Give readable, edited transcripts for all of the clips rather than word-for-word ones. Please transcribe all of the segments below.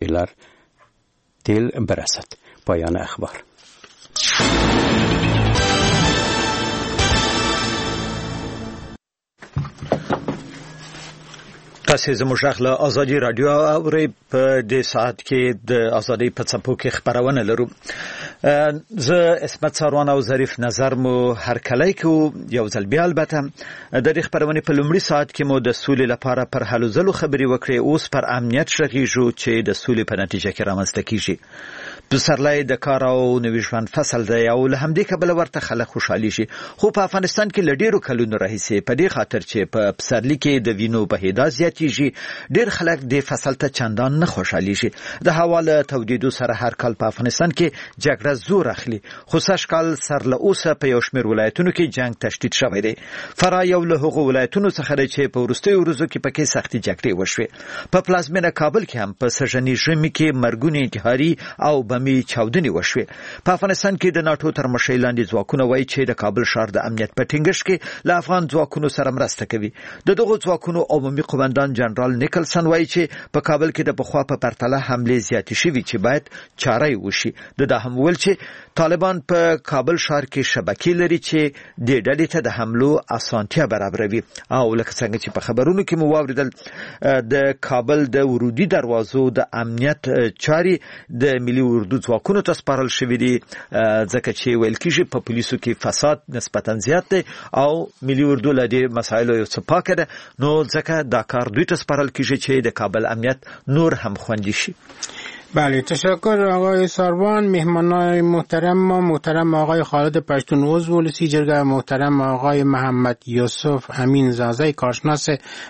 همدیگر دل برسد. پایان اخبار. تاسو زموږ غږ له ازادي رادیو اورئ. په دې ساعت کې د ازادي په څپو کې خبرونه لرو. زه اسمت ساروان او ظریف نظر مو هر کله کې یو ځل بیا البته د دې خبرونه په لومړي ساعت کې مو د سولې لپاره پر هلو ځلو خبري وکړې. اوس پر امنیت شغیږو چې د سولې په نتیجه کې رامنځته کیږي. پسرلی د کار او نوي ژوند فصل دی او له همدې کبله ورته خلک خوشحالي شي. خو په افغانستان کې له ډیرو کلونو راهیسې په دې خاطر چې په پسرلی کې د وینو بهیدا زیاتېږي ډیر خلک د فصل ته چندان نه خوشحالي شي. د هوا له تودېدو سره هر کال په افغانستان کې جګړه زور اخلي. خو سږ کال سر له اوسه په یو شمېر ولایتونو کې جنگ تشدید شوی دی. فراه یو له هغو ولایتونو څخه دی چې په وروستیو ورځو کې پکې سختې جګړې وشوې. په پلازمینه کابل کې هم په سږني ژمي کې مرګونې انتحاري او بمي چاودنې وشوې. په افغانستان کې د ناټو تر مشرۍ لاندې ځواکونه وایي چې د کابل ښار د امنیت په ټینګښت کې له افغان ځواکونو سره مرسته کوي. د دغو ځواکونو عمومي قومندان جنرال نیکلسن وایي چې په کابل کې د پخوا په پرتله حملې زیاتې شوي چې باید چاره یې وشي. دا هم ویل چې طالبان په کابل ښار کې شبکې لري چې د ډلې ته د حملو اسانتیا برابروي. او لکه څنګه چې په خبرونو کې مو واوریدل د کابل د ورودي دروازو د امنیت چاري د ملي اردو ځواکونو ته سپارل شوې دي ځکه چې ویل کېږي په پولیسو کې فساد نسبتا زیات دی او ملي اردو له دې مسایلو یو څه پاکه ده. نو ځکه دا کار دوی ته سپارل کېږي چې د کابل امنیت نور هم خوندي شي. بله، تشکر آقای ساروان. مهمانان محترم آقای خالد پشتون عضو ولسی جرگه، محترم آقای محمد یوسف امین زازای کارشناس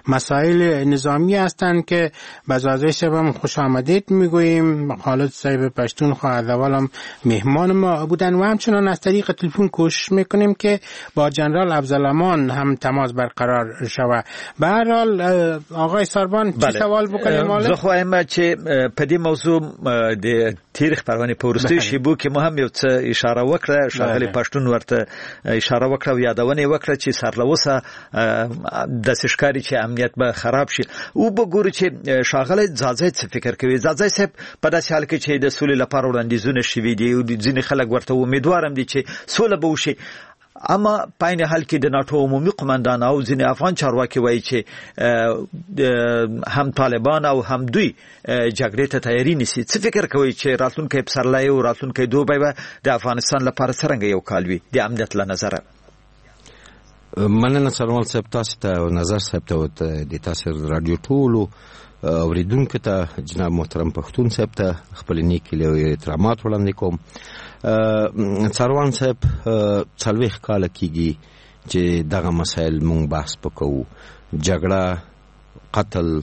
مسائل نظامی هستند که به زازای شبم خوش آمدید میگوییم. خالد صاحب پشتون از اول هم مهمان ما بودن و همچنان از طریق تلفن کوشش میکنیم که با جنرال افضلامان هم تماس برقرار شود. به هر حال آقای ساروان چه سوال بکنیم؟ زه خواهیم چې په دې موضوع د تاریخ پروانه په ورستي شیبو کې مهم یو څه اشاره وکړه. شاغلی پښتون ورته اشاره وکړه او یادونه وکړه چې سرلوسه د سشکاري چې امنیت به خراب شي. او وګورو چې شاغلی ځاځي څه فکر کوي. ځاځي صاحب په داسې حال کې چې د سولې لپاره وړاندیزونه شوي دي او ځینې خلک ورته امیدوارم دي چې سوله به وشي، اما پاین حال کې د ناتو عمومي قومندان او ځینې افغان چارواکي وایي چې هم طالبان او هم دوی جګړې ته تیاری نیسي. څه فکر کوي چې راتلونکي پسرلی او راتلونکي دوبی به د افغانستان لپاره څنګه یو کال وي د امنیت له نظره؟ مننه سلام صاحب، تاسو ته او نظر صاحب ته د تاسو رادیو ټولو اوریدونکو ته جناب محترم پښتون صاحب ته خپل نیک له احترامات وړاندې کوم. ساروان صاحب 40 کال کېږي چې دغه مسایل مونږ بحث وکړو. جګړه، قتل،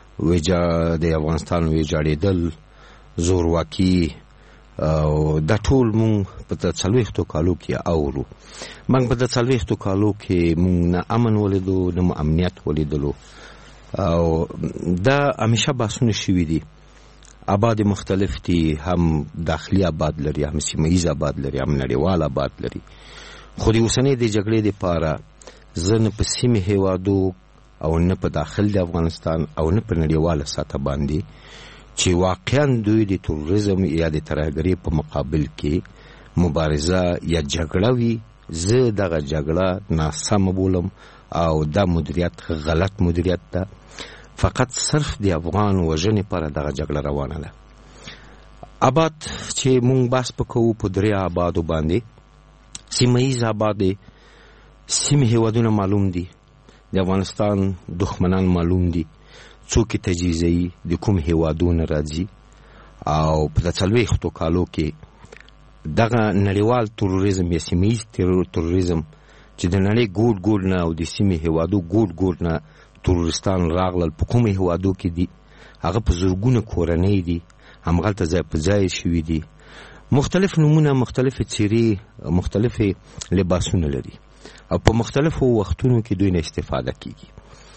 د افغانستان ویجاړېدل، زورواکي او د ټول مونږ په 40 کالو کې اورو. مونږ په 40 کالو کې مونږ نه امن ولیدو نه امنیت ولیدلو او دا همیشه بحثونه شوي دي. آباد مختلف دي، هم داخلي آباد لري، هم سیمه‌ایز آباد لري، هم نړیوال آباد لري. خو د اوسنۍ د جګړې لپاره زه نه په سیمې هیوادو او نه په داخل د افغانستان او نه په نړیواله سطح باندې چې واقعا دوی د تروریزم یا د ترهګرۍ په مقابل کې مبارزه یا جګړه وي، زه دغه جګړه ناسمه بولم او دا مدیریت غلط مدیریت ده. فقط صرف د افغان وژنې پر دغه جګړه روانه ده. آباد چې مونږ بحث وکړو په درې آبادو باندې، سیمه‌ایز آباد دي، سیمې هیوادونه معلوم دي، د افغانستان دښمنان معلوم دي، څوک تجهیزوي، د کوم هیوادونه راځي او په 40 کالو کې دغه نړیوال تروریزم یا سیمه‌ایز تروریزم چې د نړۍ ګوټ نه او د سیمې هیوادو ګوټ نه تروریستان راغلل په کومه هیوادو کې دي، هغه په زورګونه کورنۍ دي، همغلته ځای په ځای شوي دي، مختلف نمونه، مختلف څیرې، مختلف لباسونه لري او په مختلفو وختونو کې دوی نه استفاده کیږي.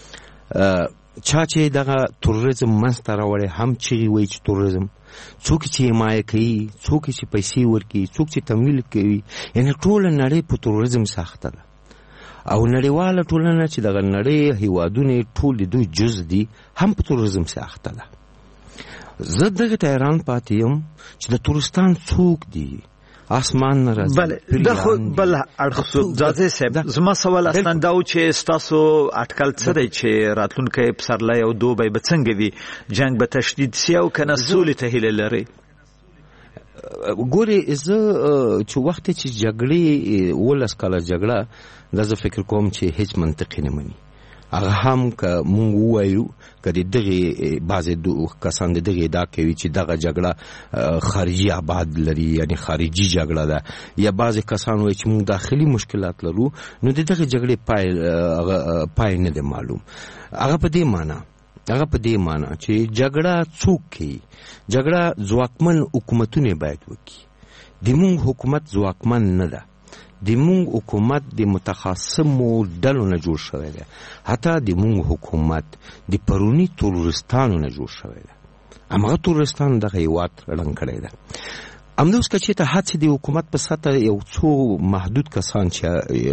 چا چې دغه تروریزم منځته راوړی هم چغې وایي چې تروریزم، څوک چې حمایه کوي، څوک چې پیسې ورکوي، څوک چې تمویل کوي، یعنې ټوله نړۍ په تروریزم ساخته ده او نړیواله ټولنه چې دغه نړۍ هیوادونه ټول د دوی جز دي هم په تروریزم ساخته ده. زه دغه تهران پاتیم چې د تورستان څوک دی اسمان راځي بله دا خو بل اړخ ځاځي صاحب زما سوال اصلا دا و چې تاسو اټکل څه دی چې راتلونکي پسرلی او دوبی به څنګه وي جنگ به تشدید سی او کنه سولې ته هیله لري ګوري زه چې وخت چې جګړې ولس کاله جګړه دا زه فکر کوم چې هیڅ منطقي نه مني هغه هم که مونږ وایو که دغه بعضې کسان دغه ادعا کوي چې دغه جګړه خارجي ابعاد لري یعنی خارجي جګړه ده یا بعضې کسان وایي چې مونږ داخلي مشکلات لرو نو د دغه جګړې پای نه دی معلوم هغه په دې معنی چې جګړه څوک کوي جګړه ځواکمن حکومتونه باید وکړي د مونږ حکومت ځواکمن نه ده د مونږ حکومت د متخاصمو ډلو نه جوړ شوی دی حتی د مونږ حکومت د پرونی تورستانو نه جوړ شوی دی هماغه تورستان دغه هیواد ړنګ کړی دی همداوس که چېرته هڅې د حکومت په سطحه یو څو محدود کسان چې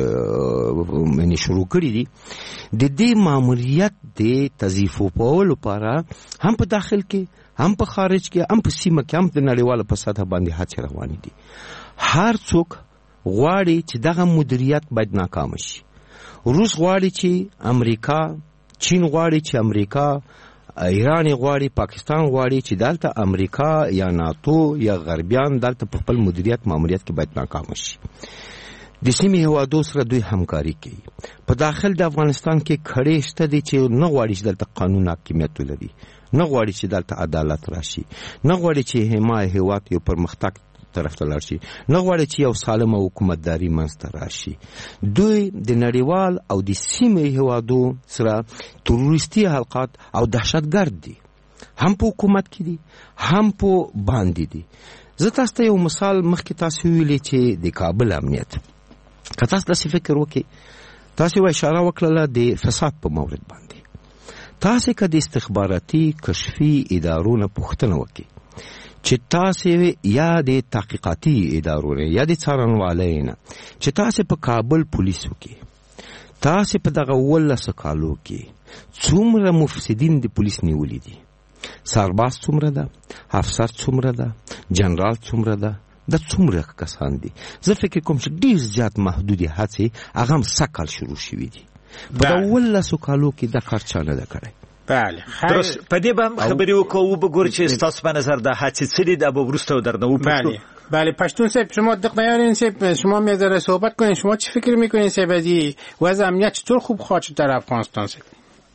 یعنې شروع کړي دي د دې ماموریت د تضعیفولو لپاره هم په داخل کې هم په خارج کې هم په سیمه کې هم د نړیواله په سطحه باندې هڅې روانې دي هر څوک غواړي چې دغه مدیریت باید ناکام شي روس غواړي چې امریکا چین غواړي چې امریکا ایران غواړي پاکستان غواړي چې دلته امریکا یا ناتو یا غربیان دلته په خپل ماموریت کې باید ناکام شي د سیمې هیوادو سره دوی همکاري کوي په داخل د افغانستان کې کړي شته دي چې نه غواړي چې دلته قانون حاکمیت ولري نه غواړي چې دلته عدالت راشي نه غواړي چې هیواد یو پرمختګ طرف ته لاړ شي نه غواړي چې یو سالمه حکومتداري منځته راشي دوی د نړیوال او د سیمې هیوادو سره تروریستي حلقات او دهشتګرد دي هم په حکومت کې دي هم په باندې دي زه تاسو ته یو مثال مخکې تاسو ویلي چې د کابل امنیت که تاسو داسې فکر وکړئ تاسو یو اشاره وکړله د فساد په مورد باندې تاسو که د استخباراتي کشفي ادارو نه پوښتنه وکړئ چې تاسو یا د تحقیقاتي ادارو نه یا د څارنوالۍ نه چې تاسو په کابل پولیسو کې تاسو په دغه 18 کالو کې څومره مفسدین د پولیس نیولي دي سرباز څومره ده افسر څومره ده جنرال څومره ده د څومره کسان دي زه فکر کوم چې ډیر زیات محدودې هڅې هغه هم سکل شروع شوي دي په دغه 18 کالو کې دا کار چا نه ده کړی بله درست په دې به خبرې وکړو بګور چې تاسو په نظر د هڅې څه دي د وروسته درنه وپوښتو بله پشتون صاحب شما دقیقاً یارین صاحب شما میذاره صحبت کنین شما چی فکر میکنین صاحب از وضع امنیت چطور خوب خواهد شد در افغانستان صاحب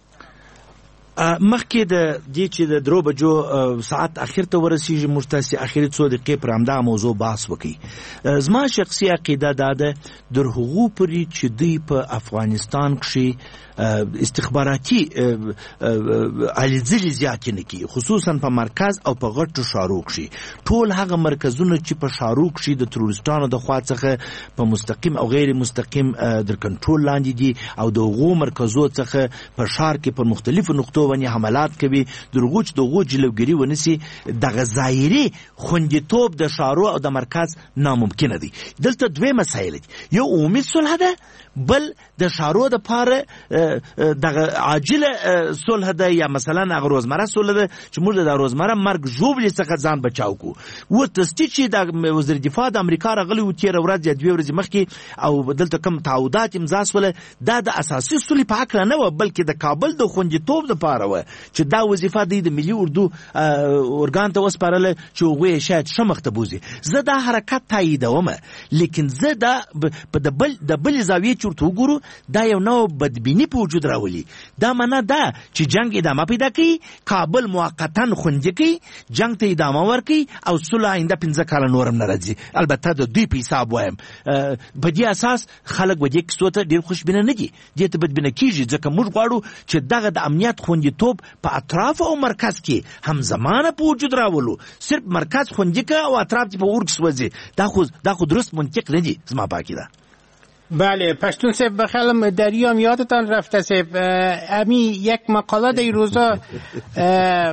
مخکې د دې چې د درو بجو ساعت اخر ته ورسیږي موږ تاسو اخري څو دقیقې پر همدا موضوع بحث وکړي زما شخصي عقیده دا ده در حقوق پرې چې دوی په افغانستان کې استخباراتي علیزلي زیات نه کی خصوصا په مرکز او په غټو شارو کې ټول هغه مرکزونه چې په شارو کې د تروریستانو د خوا څخه په مستقیم او غیر مستقیم در کنټرول لاندې دي او د غو مرکزو څخه په شار کې په مختلفو نقطو باندې حملات کوي دغه جلوګری ونسي د غزایری خوندیتوب د شارو او د مرکز ناممکن دي دلته دوه مسایل دي یو عمومي صلح ده بل د شارو د پاره د عاجله صلح ده یا مثلا هغه روزمره صلح ده چې موږ د روزمره مرګ جوړې څخه ځان بچاو کو و تستی چې د وزیر دفاع د امریکا راغلی و تیر ورځ یا دوه ورځې مخکې او دلته کوم تعهدات امضا سول دا د اساسي صلح په حق نه و بلکې د کابل د خوندیتوب د پاره و چې دا وظیفه د ملي اردو اورګان ته وسپارل چې هغه شاید شمخ ته بوزي زه دا حرکت تاییدوم لیکن زه دا په د بل زاویه چورته وګورو دا یو نو بدبینی په وجود راولي دا معنا ده چې جنگ ادامه پیدا کوي کابل موقتا خوندي کوي جنگ ته ادامه ورکوي او صلح آینده 15 کال نورم ناراضي البته د دوی په حساب وایم په دې اساس خلک ودی کسوته ډیر خوشبینه نه دي دې ته بدبینه کیږي ځکه موږ غواړو چې دغه د امنیت خوندیتوب په اطراف او مرکز کې هم زمانه په وجود راولو صرف مرکز خوندي کوي او اطراف ته په ورکس وځي دا خو درست منطق نه دي زما پاکی ده بله پشتون صاحب بخیالم دریام یادتان رفته صاحب امی یک مقاله در روزا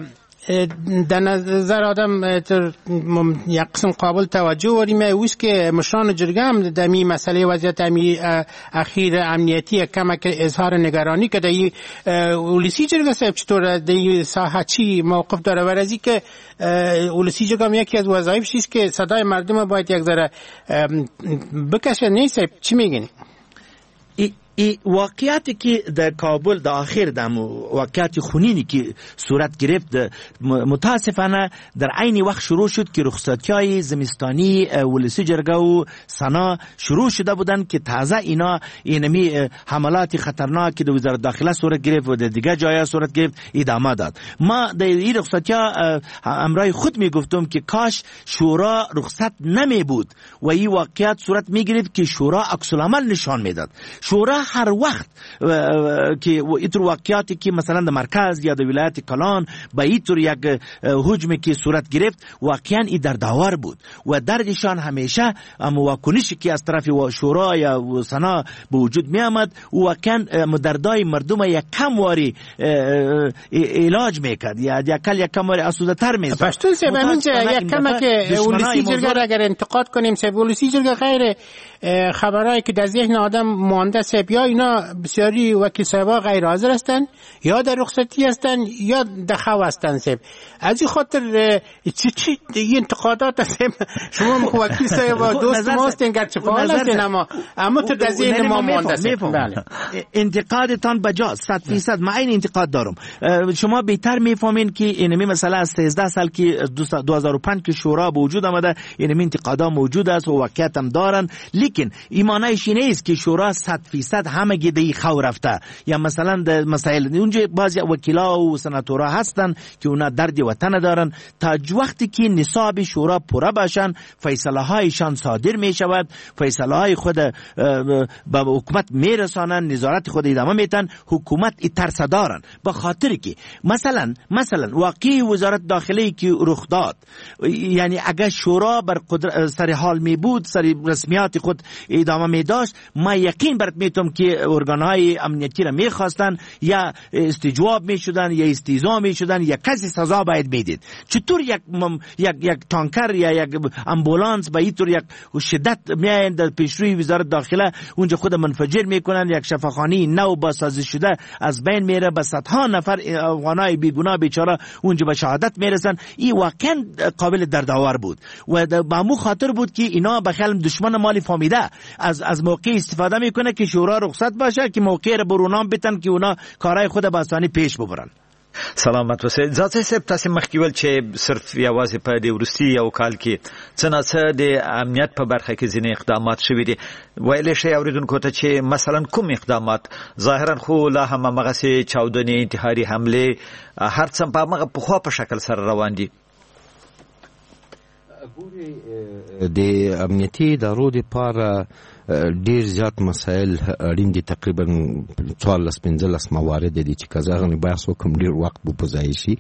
در نظر آدم یک قسم قابل توجه وریم اوست که مشران جرگه هم در می مسئله وضعیت اخیر امنیتی کمک اظهار نگرانی که در ولسی جرگه صاحب چطور در ساحه چی موقف داره و از که ولسی جرگه هم یکی از وظایفش است که صدای مردم باید یک ذره بکشه. نیست چی میگین؟ واقعیتی که در کابل در آخر در واقعیت خونینی که صورت گرفت متاسفانه در عین وقت شروع شد که رخصتی‌های زمستانی ولسی جرگه و سنا شروع شده بودند که تازه اینا اینمی حملات خطرناک در وزارت داخله صورت گرفت و در دیگه جایا صورت گرفت ادامه داد. ما در این رخصتی‌ها امرای خود میگفتم که کاش شورا رخصت نمی بود و این واقعیت صورت میگرفت که شورا عکس العمل نشان میداد. شورا هر وقت که اینطور واقعیاتی که مثلا در مرکز یا در ولایت کلان با اینطور یک هجومی که صورت گرفت واقعا این دردآور بود و دردشان همیشه واکنشی که از طرف شورا یا سنا به وجود می آمد واقعا دردای مردم یک کم واری علاج میکرد یا یک کم واری اسوده تر می‌ساخت. پشتون سه بنونجا یک کم که ولسی جرگه اگر انتقاد کنیم سه ولسی جرگه غیر خبرایی که در ذهن آدم مانده سه یا اینا بسیاری وکیل صاحبا غیر حاضر هستن یا در رخصتی هستن یا دخو هستن سه. از این خاطر چی این انتقادات هستن شما وکیل صاحبا دوست ماستین گرچه فعال هستین اما تو در ذهن ما مانده سه. بله انتقادتان بجاست 100%. من این انتقاد دارم. شما بهتر میفهمین که اینمی مثلا از 13 سال که 2005 که شورا به وجود آمده اینمی انتقادا موجود است و واقعیت هم دارن، لیکن ایمانایش اینه است که شورا 100% همه گیده خو رفته یا مثلا در مسائل اونجا بعضی وکیلا و سناتورا هستن که اونا درد وطن دارن تا وقتی که نصاب شورا پورا باشن فیصله هایشان صادر می شود، فیصله های خود به حکومت می رسانن، نظارت خود ادامه میتن، حکومت ترس دارن. به خاطر که مثلا واقعی وزارت داخله که رخ داد، یعنی اگر شورا بر سر حال می بود، سر رسمیات خود ادامه می داشت، ما یقین برات میتونم که ارگانهای امنیتی را میخواستن یا استجواب میشدن یا استیضاح میشدن یا کسی سزا باید میدید. چطور یک تانکر یا یک امبولانس با اینطور یک شدت میاین در پیشروی وزارت داخله اونجا خود منفجر میکنن، یک شفاخانه نو بازسازی شده از بین میره، به صدها نفر افغانای بیگناه بیچاره اونجا به شهادت میرسن. این واقعا قابل دردآور بود و با مو خاطر بود که اینا بخیل دشمن مالی فهمیده از موقع استفاده میکنه که شورا رخصت باشه که موقع را برونام بتن که اونا کارهای خود به آسانی پیش ببرن. سلامت اوسئ. ځکه چې تاسو مخکې چې صرف یوازې په دې وروستي یو کال کې څه د امنیت په برخه کې ځینې اقدامات شوي دي، ویلی شئ اوریدونکو ته چې مثلا کوم اقدامات؟ ظاهرا خو لا هم همغسې چاودنې، انتحاري حملې هر څه په همغه پخوا په شکل سره روان دي. د امنیتي ادارو دپاره ډیر زیات مسایل اړین دي، تقریبا 14-15 موارد دي چې که زه هغه بحث وکړم ډیر وخت به په ځای شي.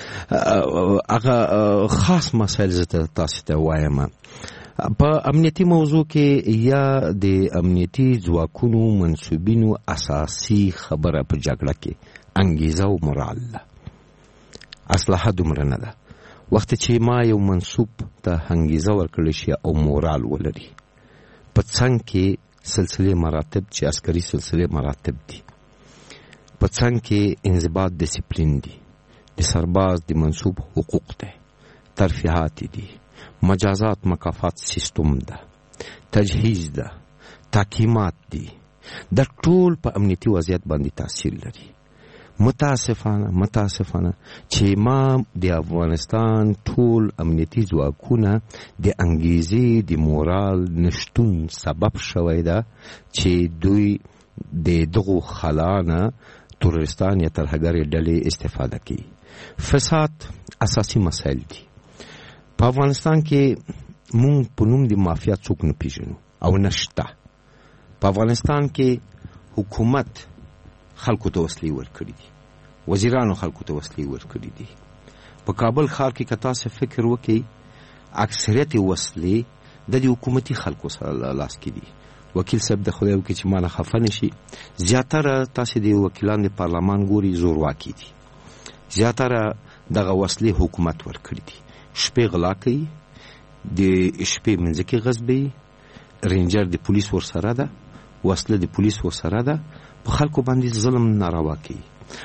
هغه خاص مسایل زه تاسو ته وایم. په امنیتي موضوع کې یا د امنیتي ځواکونو منصوبینو اساسي خبره په جګړه کې انګیزه او مورال ده. اسلحه دومره نه ده. وخت چې ما یو منصوب ته انګیزه ورکړل شي او مورال ولري، په څنګ کې سلسله مراتب چې عسکري سلسله مراتب دي، په څنګ کې انضباط ډیسپلین دي، د سرباز د منصوب حقوق ده، ترفیحات دي، مجازات مکافات سیستم ده، تجهیز ده، تحکیمات دي، د ټول په امنیتي وضعیت باندې تاثیر لري. متاسفانه چې ما د افغانستان ټول امنیتي ځواکونه د انګیزې د مورال نشتون سبب شوی ده چې دوی د دغو خلانه تروریستان یا ترهګرې ډلې استفاده کوي. فساد اساسي مسایل دي. په افغانستان کې مونږ په نوم د مافیا څوک نه پیژنو او نشته. په افغانستان کې حکومت خلکو ته وسلې ورکړي دي، وزیرانو خلکو ته وسلې ورکړي دي. په کابل ښار کې که تاسو فکر وکړئ اکثریت وسلې د حکومتي خلکو سره لاس کې دي. وکیل صاحب د خدای وکړي چې ما نه خفه نشي، زیاتره تاسو د وکیلان د پارلمان ګوري زورواکي دي، زیاتره دغه وسلې حکومت ورکړي دي. شپې غلا کوي، د شپې منځکې غصبوي، رینجر د پولیس ورسره ده، وسله د پولیس ورسره ده، په خلکو باندې ظلم ناروا کوي.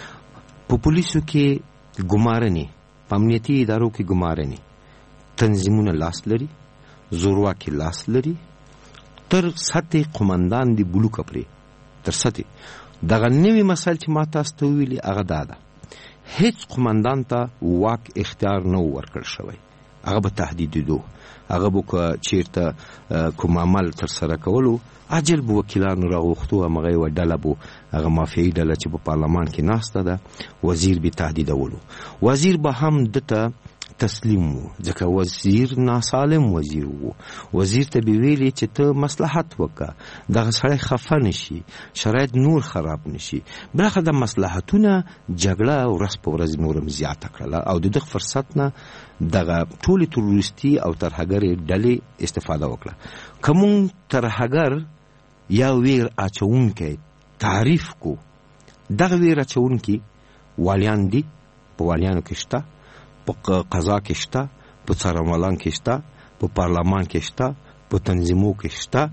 په پولیسو کې ګمارنې، په امنیتي ادارو کې ګمارنې، تنظیمونه لاس لري، زورواکي لاس لري، تر سطح قماندان دی بلو کپړې تر سطح. دغه نوې مسایل چې ما تاسو ته ویلي هغه دا ده، هیڅ قماندان ته واک اختیار نه ورکړل شوی. هغه به تهدیدېدو، هغه به چیرته کوم عمل ترسره کولو عاجل به وکیلانو راغوښتو، همغه یوه ډله به هغه مافیایي ډله چې په پارلمان کې ناسته ده، وزیر به تهدیدولو. وزیر به هم دته تسلیم وو، ځکه وزیر ناسالم وزیر وو. وزیر ته به ویلي چې ته مصلحت وکړه، دغه سړی خفه نشي، شرایط نور خراب نشي. بلاخره د مصلحتونه جګړه ورځ په ورځ نورم زیاته کړله او د دغه فرصت نه دغه ټولې تروریستي او ترهګرې ډلې استفاده وکړه. که مونږ ترهګر یا ویر اچونکی تعریف کو، دغه ویر اچونکي والیان دي، په والیانو کې شته، په قضا کې شته، په څارنوالان کې شته، په پارلمان کې شته، په تنظیمو کې شته.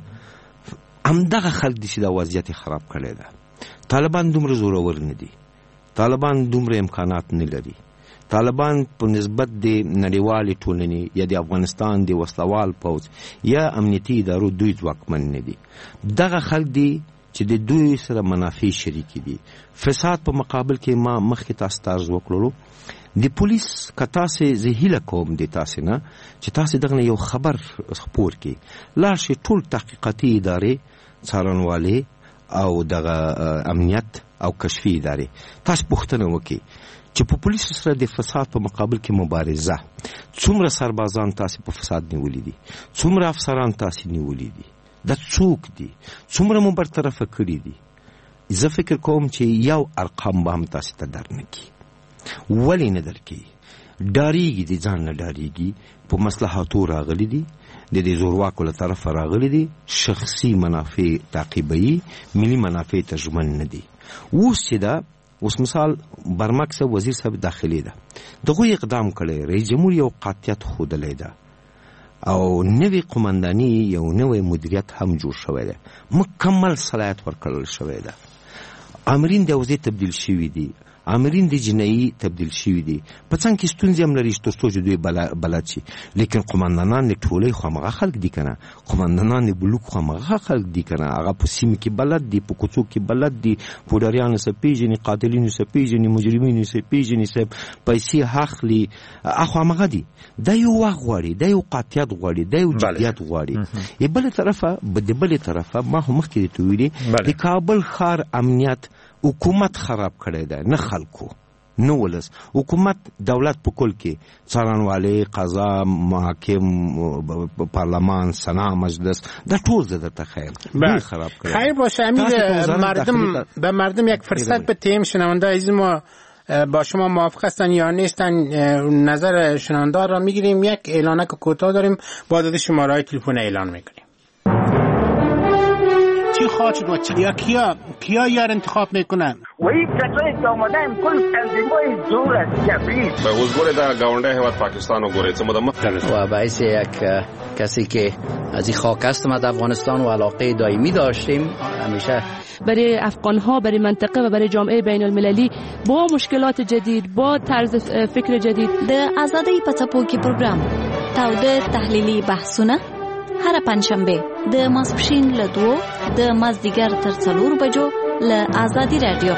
همدغه خلک دي چې دا وضعیت خراب کړی ده. طالبان دومره زورور نه دي، طالبان دومره امکانات نه لري. طالبان په نسبت د نړیوالې ټولنې یا د افغانستان د وسلوال پوځ یا امنیتي ادارو دوی ځواکمن نه دي. دغه خلک دي چې د دوی سره منافع شریکې دي. فساد په مقابل کې ما مخکې تاسو ته عرض وکړلو، د پولیس که تاسې زه هیله کوم د تاسې نه چې تاسې دغه یو خبر خپور کړي، لاړ شئ ټول تحقیقاتي ادارې، څارنوالې او دغه امنیت او کشفي ادارې، تاسو پوښتنه وکړئ چې په پولیسو سره د فساد په مقابل کې مبارزه، څومره سربازان تاسې په فساد نیولي دي، څومره افسران تاسې نیولي دي، دا څوک دي، څومره مو برطرفه کړي دي. زه فکر کوم چې یو ارقام به هم تاسې ته در نه کړي. ولې نه در کوي؟ ډاریږي، د ځان نه ډاریږي. په مصلحاتو راغلي دي، د دې زورواکو له طرفه راغلي دي، شخصي منافع تعقیبوي، ملي منافع ته ژمن نه دي. اوس چې دا اوس مثال برمک صاحب وزیر صاحب داخلي ده، دغه اقدام کړی، رئیس جمهور یو قاطعیت ښودلی ده او نوې قمانداني یو نوی مدیریت هم جوړ شوی دی، مکمل صلاحیت ورکړل شوی ده. امرین د وزیر تبدیل شوي دي، امرین د جنایي تبدیل شوي دي. په څنګ کې ستونزې هم لري تر څو چې دوی بلد شي، لیکن قماندانان د ټولۍ خو همغه خلک دي که نه، قماندانان د بلوک خو همغه خلک دي که نه، هغه په سیمې کې بلد دي، په کوڅو کې بلد دي، پوډریانو څه پېژني، قاتلینو څه پېژني، مجرمینو څه پېژني، صاحب پیسې اخلي، خو همغه دي. دا یو وخت غواړي، دا یو قاطعیت غواړي، دا یو جدیت غواړي. د بلې طرفه ما خو مخکې درته ویلي، د کابل ښار امنیت حکومت خراب کړی دی، نه خلکو، نه ولس. حکومت دولت په کل کې څارنوالۍ، قضا، محاکم، پارلمان، سنا، مجلس، دا ټول زه درته خیر خراب کړی. خیر باشه امیر، به مردم یک فرصت بدیم. شنونده عزیز ما با شما موافق هستن یا نیستن؟ نظر شنونده را میگیریم. یک اعلانک کوتاه داریم، با داده شماره‌های تلفن اعلان میکنیم. چی خواهد شد و کیا یار انتخاب میکنن؟ و این کسایی که آمدن کل تنظیمای زور است، جبری. به حضور در گاونده هیواد پاکستان و گوریت و باعث یک کسی که از این خاک هستم از افغانستان و علاقه دائمی داشتیم همیشه برای افغان‌ها، برای منطقه و برای جامعه بین المللی با مشکلات جدید، با طرز فکر جدید. د آزادۍ په څپو کې پروګرام تاوده تحلیلي بحثونه هر پنځشنبه د ماسپښین له 2 د مازدیګر تر 4 بجو له آزادی رادیو.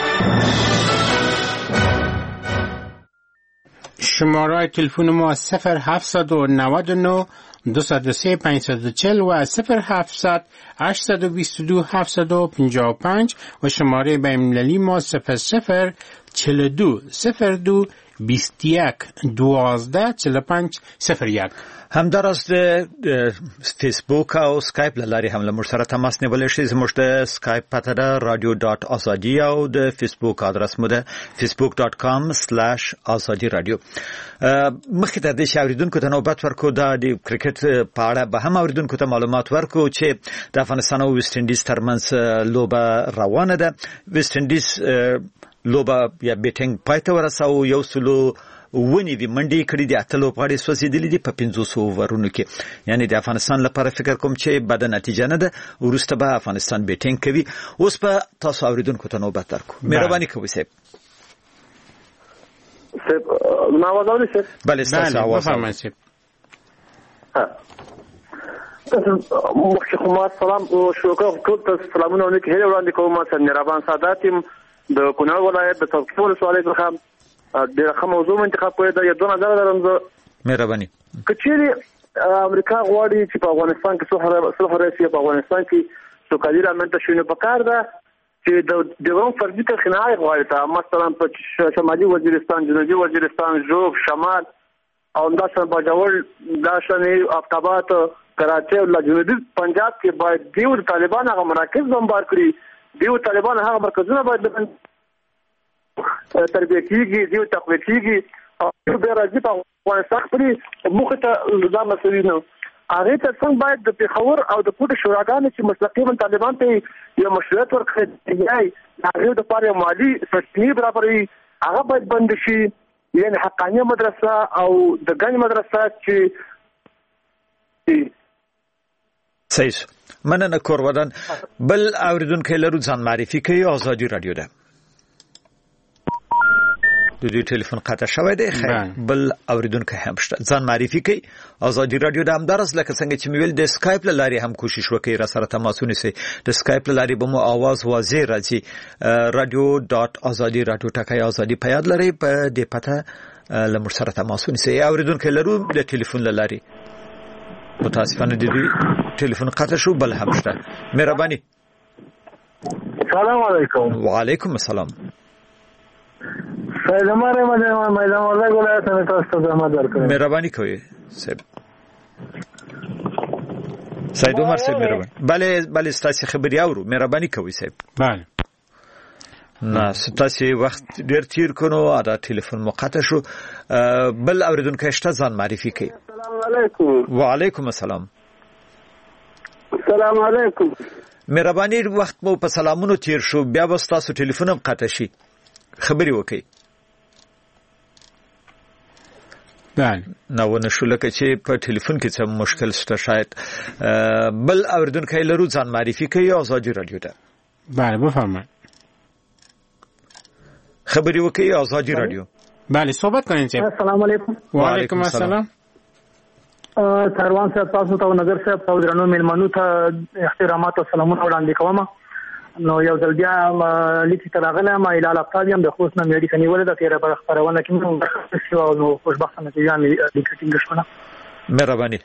شماره تلفن ما 0799 203 540 و 0700 822 755 و شماره بین‌المللی ما 0042 02 21 12 45 01. همداراز د فیسبوک او سکایپ لاري هم له موږ سره تماس نیولای شئ. زموږ د سکایپ پته ده radio.azadi او د فیسبوک ادرس مو ده facebook.com/azadi radio. مخکې د دې شاوریدونکو ته نوبت ورکو د کرکټ په اړه به هم اوریدونکو ته معلومات ورکو چې د افغانستان او ویسټ انډیز ترمنځ لوبه روانه ده. ویسټ انډیز لوبه یا بیټینګ پای ته ورساو، 1 ونی وی منډي کړي دي اتلو پاړي سوسیدلې دي په 500 اوورونو کې یعنی د افغانستان لپاره فکر کوم چې بد نتیجه نه ده ورسته به افغانستان بیټینګ کوي اوس په تاسو اوریدونکو ته نوبت درکو مهرباني کوئ سیب نواز اوري سیب بله تاسو आवाज سیب مخکې سلام او شوکه ټول ته سلامونه ونکړي هله وړاندې کوم سر مهربان سادات د کونړ ولایت د توکل ولسوالۍ څخه د رقم موضوع انتخاب کړی دا یو 2000 درم مهرباني کچېری امریکا غواړي چې په افغانستان کې صلح راشي په افغانستان کې سوکالي رامنځته شي نو پکار ده چې د ډیورن فرضي تخنای غواړي ته مثلا په شمالي وزیرستان جنوبي وزیرستان جنوب شمال او همداشان باجوړ داشنې آفتابات کراچي او جنوبي پنجاب کې باید دیو طالبان هغه مراکز بمبار کړي دیو طالبان هغه مرکزونه باید تربیه کیږي دیو تقویه کیږي او به راځي په افغانستان کې مخه ته نظام مسؤلیت نو هغه ته څنګه باید د پیښور او د کوټ شوراګانو چې مستقیما طالبان ته یو مشروعیت ورکړي هغه د پاره مالی سرچینې برابرې هغه باید بند شي یعنی حقانیه مدرسه او د ګڼ مدرسه چې صحیح مننه کورودان بل اوریدونکو لرو ځان معرفي کوي آزادي رادیو ده د دې ټلیفون قطع شوی دی بل اوریدونکو هم شته ځان معرفي کوي آزادي رادیو د همدارس لکه څنګه چې ویل د اسکایپ لاري هم کوشش وکړي را سره تماسونه سي د اسکایپ لاري به مو आवाज واضح راځي radio.azadi.radio ټکای ازادي پیاد لري په دې پته لمر سره تماسونه سي اوریدونکو لرو د ټلیفون لاري متاسفانه د دې ټلیفون قطع شو بل هم شته مهرباني سلام علیکم وعلیکم السلام سلاماره میدان ولایت ولایت نه تاسو ته زحمت درکړم مهرباني کوئ صاحب سید عمر صاحب مهرباني بله ستاسو خبري اورو مهرباني کوئ صاحب بله نه ستاسو وخت ډیر تیر کونو دا ټلیفون مقطع شو بل اوریدونکو شته ځان معرفي کوي السلام علیکم وعلیکم السلام السلام علیکم مهرباني وخت مو په سلامونو تیر شو بیا به تاسو ټلیفون هم قطع شي خبري وکي بله نو نشو لکه چې په ټلیفون کې څه مشکل شته شاید بل اوریدونکو لرو ځان معرفي کوي آزادي رادیو ده بله بفرمایئ خبري وکي آزادي رادیو بله صحبت کنین صاحب السلام علیکم وعلیکم السلام سروان صاحب تاسو ته نظر صاحب او درنو ملمنو ته احترامات او سلامونه وړاندې کوم نو یو ځل بیا لیکي تراغله ما اله الاقتصادیم د خوست نه مېډي کني ولدا تیر په خبرونه کې موږ شو نو خوشبختانه چې یامي لیکټینګ شونه مهرباني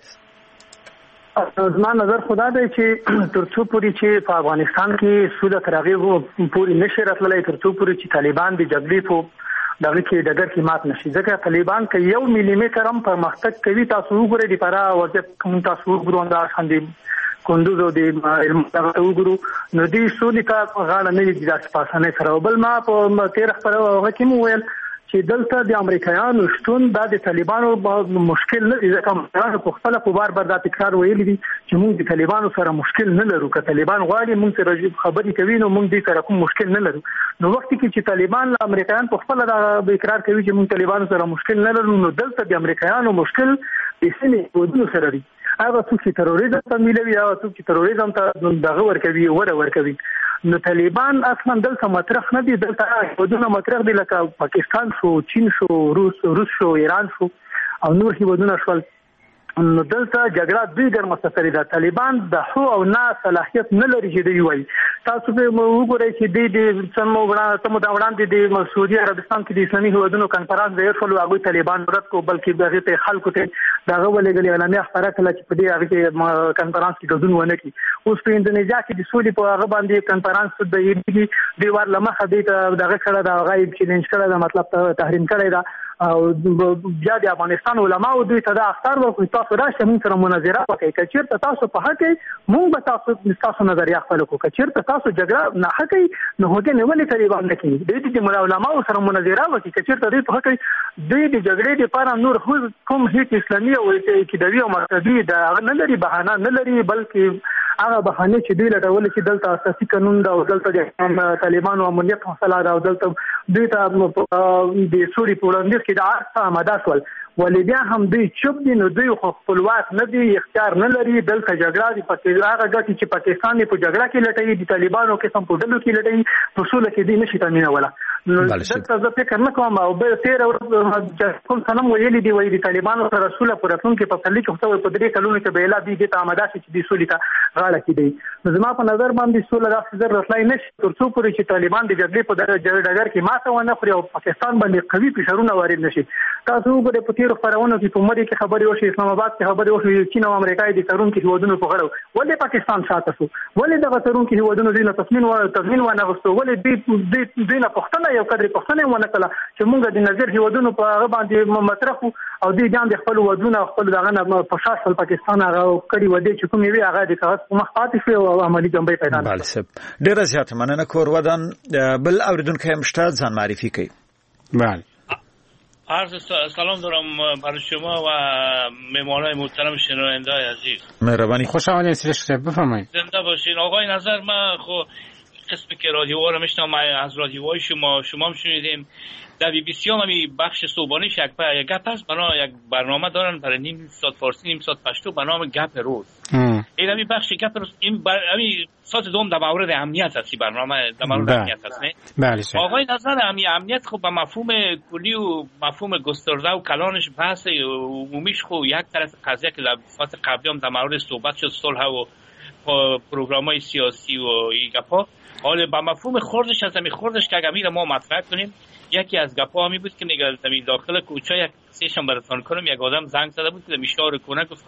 زما نظر خدا دی چې ترڅو پوری چې په افغانستان کې سود ترغیب پوری نشي راتللی ترڅو پوری چې طالبان د جګړې په دغه کې ډګر کې مات نشي ځکه طالبان کې 1 ملي متر هم پرمختګ کوي تاسو وګورئ د لپاره وضعیت کوم تاسو وګورئ دا خندې کندوز او د علم دغه وګورو نو دې سولې ته غاړه نه دي د پاسانه سره بل ما په 13 پر هغه کې مو ویل چې دلته د امریکایانو شتون د طالبانو مشکل نه دي ځکه موږ په خپل په بار دا تکرار ویلي دي چې موږ د طالبانو سره مشکل نه لرو که طالبان غواړي موږ سره خبرې کوي نو موږ دې سره کوم مشکل نه لرو نو وخت کې چې طالبان امریکایان په خپل دا اقرار کوي چې موږ طالبانو سره مشکل نه لرو نو دلته د امریکایانو مشکل د سیمې ودونو سره دی هغه څوک چې تروریزم ته ملوي هغه څوک چې تروریزم ته دغه ورکوي ورکوي نو طالبان اصلا دلته مطرح نه دي دلته ودونه مطرح دي لکه پاکستان شو چین شو روس شو ایران شو او نور هیوادونه شول نو دلته جګړه دوی ګرمه سره ده طالبان د هو او نه صلاحیت نه لري چې دی وایي تاسو به وګورئ چې د سمو دا وړاندې د سعودي عربستان کې د اسلامي هیوادونو کانفرنس د ایرفلو هغه طالبان رد کو بلکې دغه ته خلکو ته دغه ولګلې اعلامیه خبره کړه چې په دې هغه کې کانفرنس کې ګډون ونه کړي اوس په انډونیزیا کې د سولې په هغه باندې کانفرنس د دیوار لمخه دغه کړه دا غایب چیلنج کړه دا مطلب تحریم کړی دا او بیا د افغانستان علماء دوی ته دا اختار ورکړي تاسو راشه موږ سره مناظره وکړئ که چیرته تاسو په حق موږ به تاسو نظریه خپل کوو که چیرته تاسو جګړه نه حق نو هغه نه ولې طالبان نه کوي د دې علماء سره مناظره وکړي که چیرته دوی په حق دوی د جګړې لپاره نور کوم هیڅ اسلامي او کیدوی او مرتدی دا نه لري بهانه نه لري بلکې هغه بهانه چې دوی لټول چې دلته اساسي قانون دا او دلته د طالبانو امنیت مسله دا او دلته دوی ته د سوري په وړاندې کې د اړه آماده شول ولې بیا هم دوی چوپ دي نو دوی خپلواک نه دي اختیار نه لري دلته جګړه دي پکې هغه ګټي چې پاکستان په جګړه کې لټوي د طالبانو کې سم په ډلو کې لټوي په اصول کې دي نشي تامینوله نو دلته زه فکر نه کوم او به 13 ورځې کوم سلام ویلي دی وایي د طالبانو سره رسول پر راتلونکي په پلي کې خو په درې کلونو کې به اله دي ته آماده شي چې د سولې ته غاړه کېدی نو زما په نظر باندې سولې راځي زر راتلای نشي تر څو پورې چې طالبان د جګړې په ډګر کې ماته ونه خوري او پاکستان باندې قوي فشارونه وارد نشي تاسو وګورئ په تیر خبرونه کې په مری کې خبري وشي اسلام آباد کې خبري وشي چین او امریکا د ترون کې هیوادونو په غړو ولې پاکستان شاته شو ولې دغه ترون کې هیوادونو دینه تضمین ونه غوښتو ولې دینه پښتنه یو قدر پښتنه ونه کړه چې موږ د نظر هیوادونو په هغه باندې مطرح او دې ځان د خپل ودونه خپل دغه په شاش پاکستان هغه کړي ودی چې کومې وی هغه د کاغذ په مخ پاتې شو او عملی جنبې پیدا نه بله سب ډیر زیات مننه کور ودان بل اوریدونکو هم شته ځان معرفی کوي بله عرض سلام دارم برای شما و مهمانان محترم شنونده‌های عزیز. مهربانی. خوش آمدید سرش بفرمایید. زنده باشین. آقای نظر من خب قسمی که رادیو رو میشنم از رادیوهای شما هم شنیدیم در بی بی سی هم بخش صبحانه‌اش یک گپ هست یک برنامه دارن برای نیم ساعت فارسی نیم ساعت پشتو به نام گپ روز. این بخش گپ روز این ساعت دوم در مورد امنیت هست برنامه در مورد امنیت هست نه؟ بله. آقای نظر امنیت خب به مفهوم کلی و مفهوم گسترده و کلانش بحث عمومیش خب یک طرف قضیه که لفظات قبلی هم در مورد صحبت شد صلح و پروگرام‌های سیاسی و این گپا حالا با مفهوم خوردش از همین خوردش که اگر ما مطرح کنیم یکی از گپا همی بود که میگه زمین داخل کوچه یک سیشم براتون کنم یک آدم زنگ زده بود که میشار کنه گفت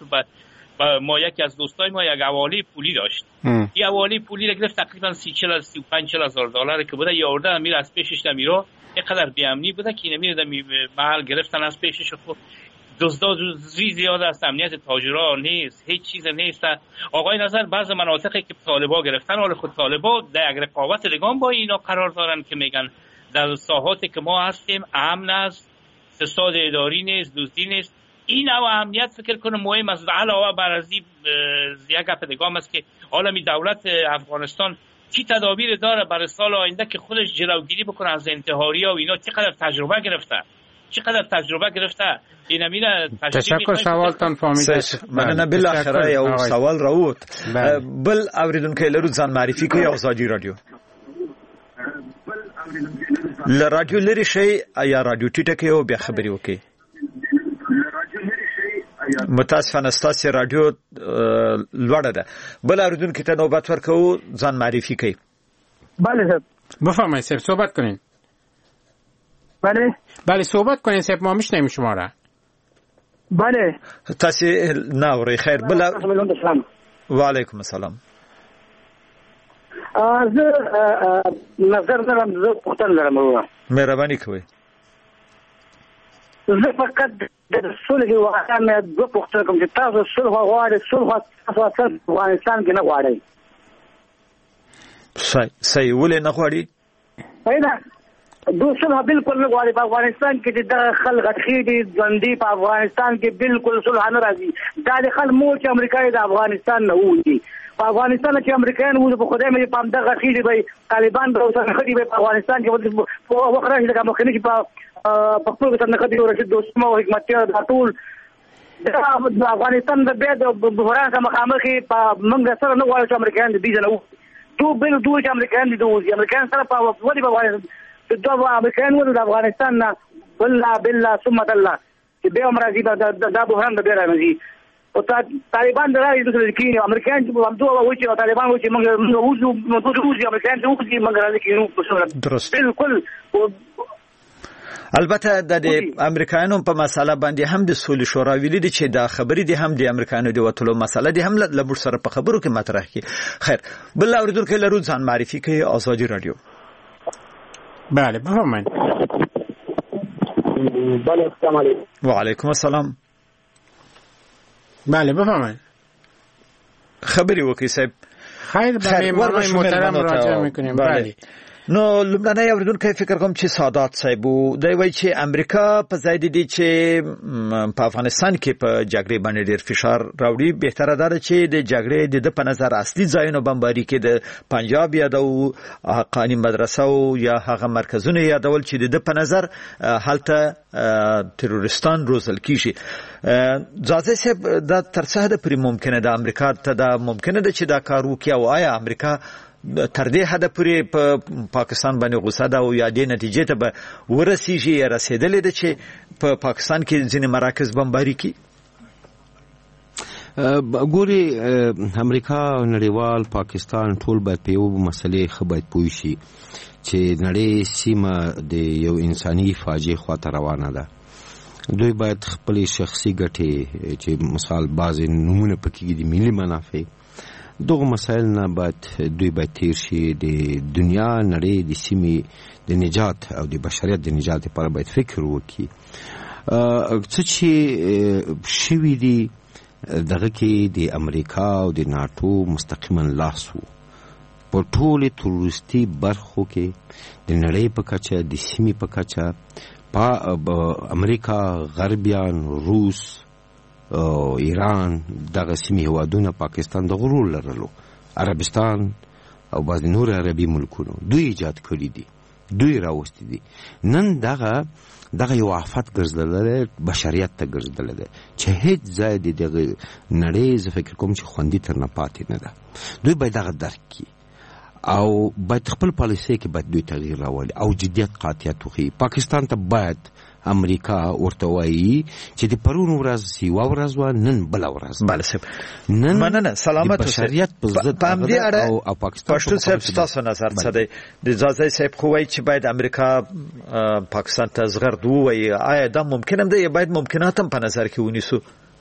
ما یکی از دوستای ما یک حواله پولی داشت این حواله پولی را گرفت تقریبا 35-40 هزار دلار که بوده یارده امیر از پیشش نمیرو اینقدر بی‌امنی بوده که نمیره محل گرفتن از پیشش خود دزدی زیاد است امنیت تاجرها نیست هیچ چیز نیست آقای نظر بعض مناطقی که طالبا گرفتن حال خود طالبا در یک رقابت لگام با اینا قرار دارن که میگن در ساحاتی که ما هستیم امن است فساد اداری نیست دزدی نیست این نوع امنیت فکر کنم مهم است علاوه بر از یک گپ لگام است که عالمی دولت افغانستان چی تدابیر داره برای سال آینده که خودش جلوگیری بکنه از انتحاری‌ها و اینا چقدر تجربه گرفته این امیر تشکر سوالتان فهمیده مننه بالاخره یو سوال راوت بل اوریدونکو لرو ځان معرفي کوي آزادي رادیو ل رادیو لري شي یا رادیو ټیټه کې او بیا خبري وکي متاسفانه ستاسو رادیو لوړه ده بل اوریدونکو ته نوبت ورکو ځان معرفي کوي بله صاحب بفرمایید صاحب صحبت کنین بله صحبت کنین صاحب ما میشنیم شما را بله تاسو ناوري خیر بل و علیکم السلام زه نظر لرم زه پوښتنه لرم مهرباني کوئ زه فقط د صلح واقعا مې دوه پوښتنه کوم چې تاسو صلح غواړئ صلح تاسو افغانستان کې نه غواړئ صحیح ولې نه غواړئ دو صلح بالکل نه غواړي په افغانستان کې د خلک غټخېدي ژوندي په افغانستان کې بالکل صلح نه راځي دا د خلک مور چې امریکایي د افغانستان نه وځي په افغانستان کې امریکایان وځي په خدای مې په دغه غټخېدي به طالبان به اوسه غټي به په افغانستان کې په وخت راځي د مخکني چې په خپل څنګه غټي او رشید دوستمه او حکمتیار د ټول د افغانستان د بیا د بحران سره مخامخ په منګ سره نه غواړي چې امریکایان د دې نه تو بل دوی چې امریکایان دي دوی امریکایان سره په ودی په دغه امریکایان ول د افغانستان نه بالله ثم الله چې به امراضي د بحران د بیره راځي او طالبان درایي د کې امریکایان چې هم دوه وایي چې طالبان وایي چې موږ وځو امریکایان چې وځي موږ راځي کې درست بالکل البته د امریکایانو په مسله باندې هم د سولې شورا ویلي دي چې دا خبرې دي هم د امریکایانو د وټلو مسله دي هم له موږ سره په خبرو کې مطرح کی خیر بل اوریدونکو لرو ځان معرفي کوي آزادي رادیو بله بفرمایید بله السلام علیکم و علیکم السلام بله بفرمایید خبری وکي صاحب خیر به مهمانان محترم راجع میکنیم بله نو لمړنۍ اوریدونکو فکر کوم چې سادات صاحب دی وایي چې امریکا په ځای دی چې په افغانستان کې په جګړې باندې ډیر فشار راوړي بهتره ده چې د جګړې د په نظر اصلي ځایونو بمباري کې د پنجاب یا د حقانی مدرسو یا هغه مرکزونه یادول چې د په نظر حالت تروریستان روزل کیږي ځاځي صاحب دا ترڅه د پرې ممکنه ده امریکا ته دا ممکنه ده چې دا کار وکړي او آیا امریکا تر دې حد پورې په پاکستان باندې غوسه ده او یا دې نتیجې ته به ورسیږي یا رسیدلې ده چې په پاکستان کې ځینې مراکز بمباري کړي ګوري امریکا نړیوال پاکستان ټول باید په یو مسلې خبرې پوي شي چې نړۍ سیمه د یو انساني فاجعه خواته روانه ده دوی باید خپل شخصي ګټې چې مثال بعض نمونه پکې دي ملي منافع دغه مسایل نه باید دوی باید تیر شي د دنیا نړۍ د سیمې د نجات او د بشریت د نجات لپاره باید فکر وکړي څه چې شوي دي دغه کې د امریکا او د ناتو مستقیما لاس وو په ټولې تروریستي برخو کې د نړۍ په کچه د سیمې په کچه امریکا غربیان روس ایران دغه سیمې هیوادونه پاکستان د غرور لرلو عربستان او بعض نور عربي ملکونو دوی ایجاد کړی دي دوی راوستي دي نن دغه یو آفت ګرځېدلی بشریت ته ګرځېدلی دی چې هیڅ ځای د دغه نړۍ زه فکر کوم چې خوندي تر نه پاتې نه ده دوی باید دغه درک کړي او باید خپل پالیسۍ کې باید دوی تغییر راولي او جدیت قاطعیت وښیي پاکستان ته باید امریکا ورته وایي چې د پرون ورځ یوه ورځ وه نن بله ورځ بله صاحب مننه سلامت بشریت په ضد او پاکستان پښتون صاحب ستاسو نظر څه دی د ځاځي صاحب خو وایي چې باید امریکا پاکستان ته زغرد ووایي آیا دا ممکن هم دی یا باید ممکنات هم په نظر کې ونیسو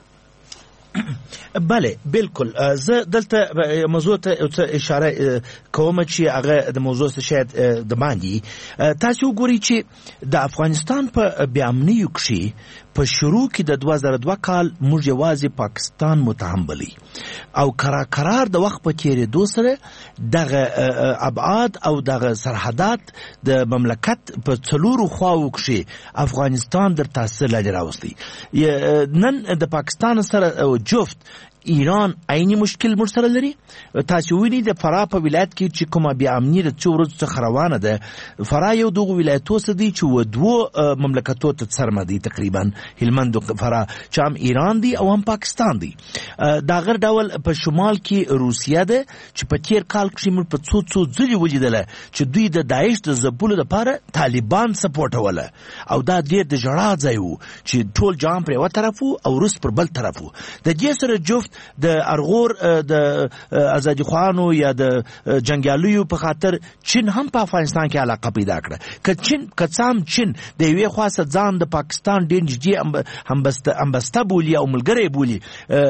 بله بالکل زه دلته موضوع ته اشاره کوم چې هغه د موضوع څخه شاید د باندې تاسو ګورئ چې د افغانستان په بیامنیو کې په شروع کې د 2002 کال موږ یوازې پاکستان متهم بلی او قرار د وخت په تیریدو سره دغه ابعاد او دغه سرحدات د مملکت په څلورو خواو کې افغانستان در تاثیر لري راوستي نن د پاکستان سره جفت ایران عیني مشکل مرسره لري تاسو وینئ د فراه په ولایت کې چې کومه بیا امنیت څو ورځې څخه روانه ده فراه یو دغه ولایتو څخه دی چې و دوه مملکتو ته سرمه دي تقریبا هلمند او فراه چې هم ایران دی او هم پاکستان دی دا غیر ډول په شمال کې روسیه ده چې په تیر کال کې موږ په څو ځلې ولیدله چې دوی د داعش د ځپلو لپاره طالبان سپورټوله او دا ډېر د ژړا ځای و چې ټول جام پر یوه طرف او روس پر بل طرف و د دې سره جفت د ارغور د آزادی خوانو یا د جنگیالیو په خاطر چین هم په افغانستان کې علاقه پیدا کړه که چین د یوې خاصه ځان د پاکستان ډېر نږدې امبسته بولي او ملګری بولي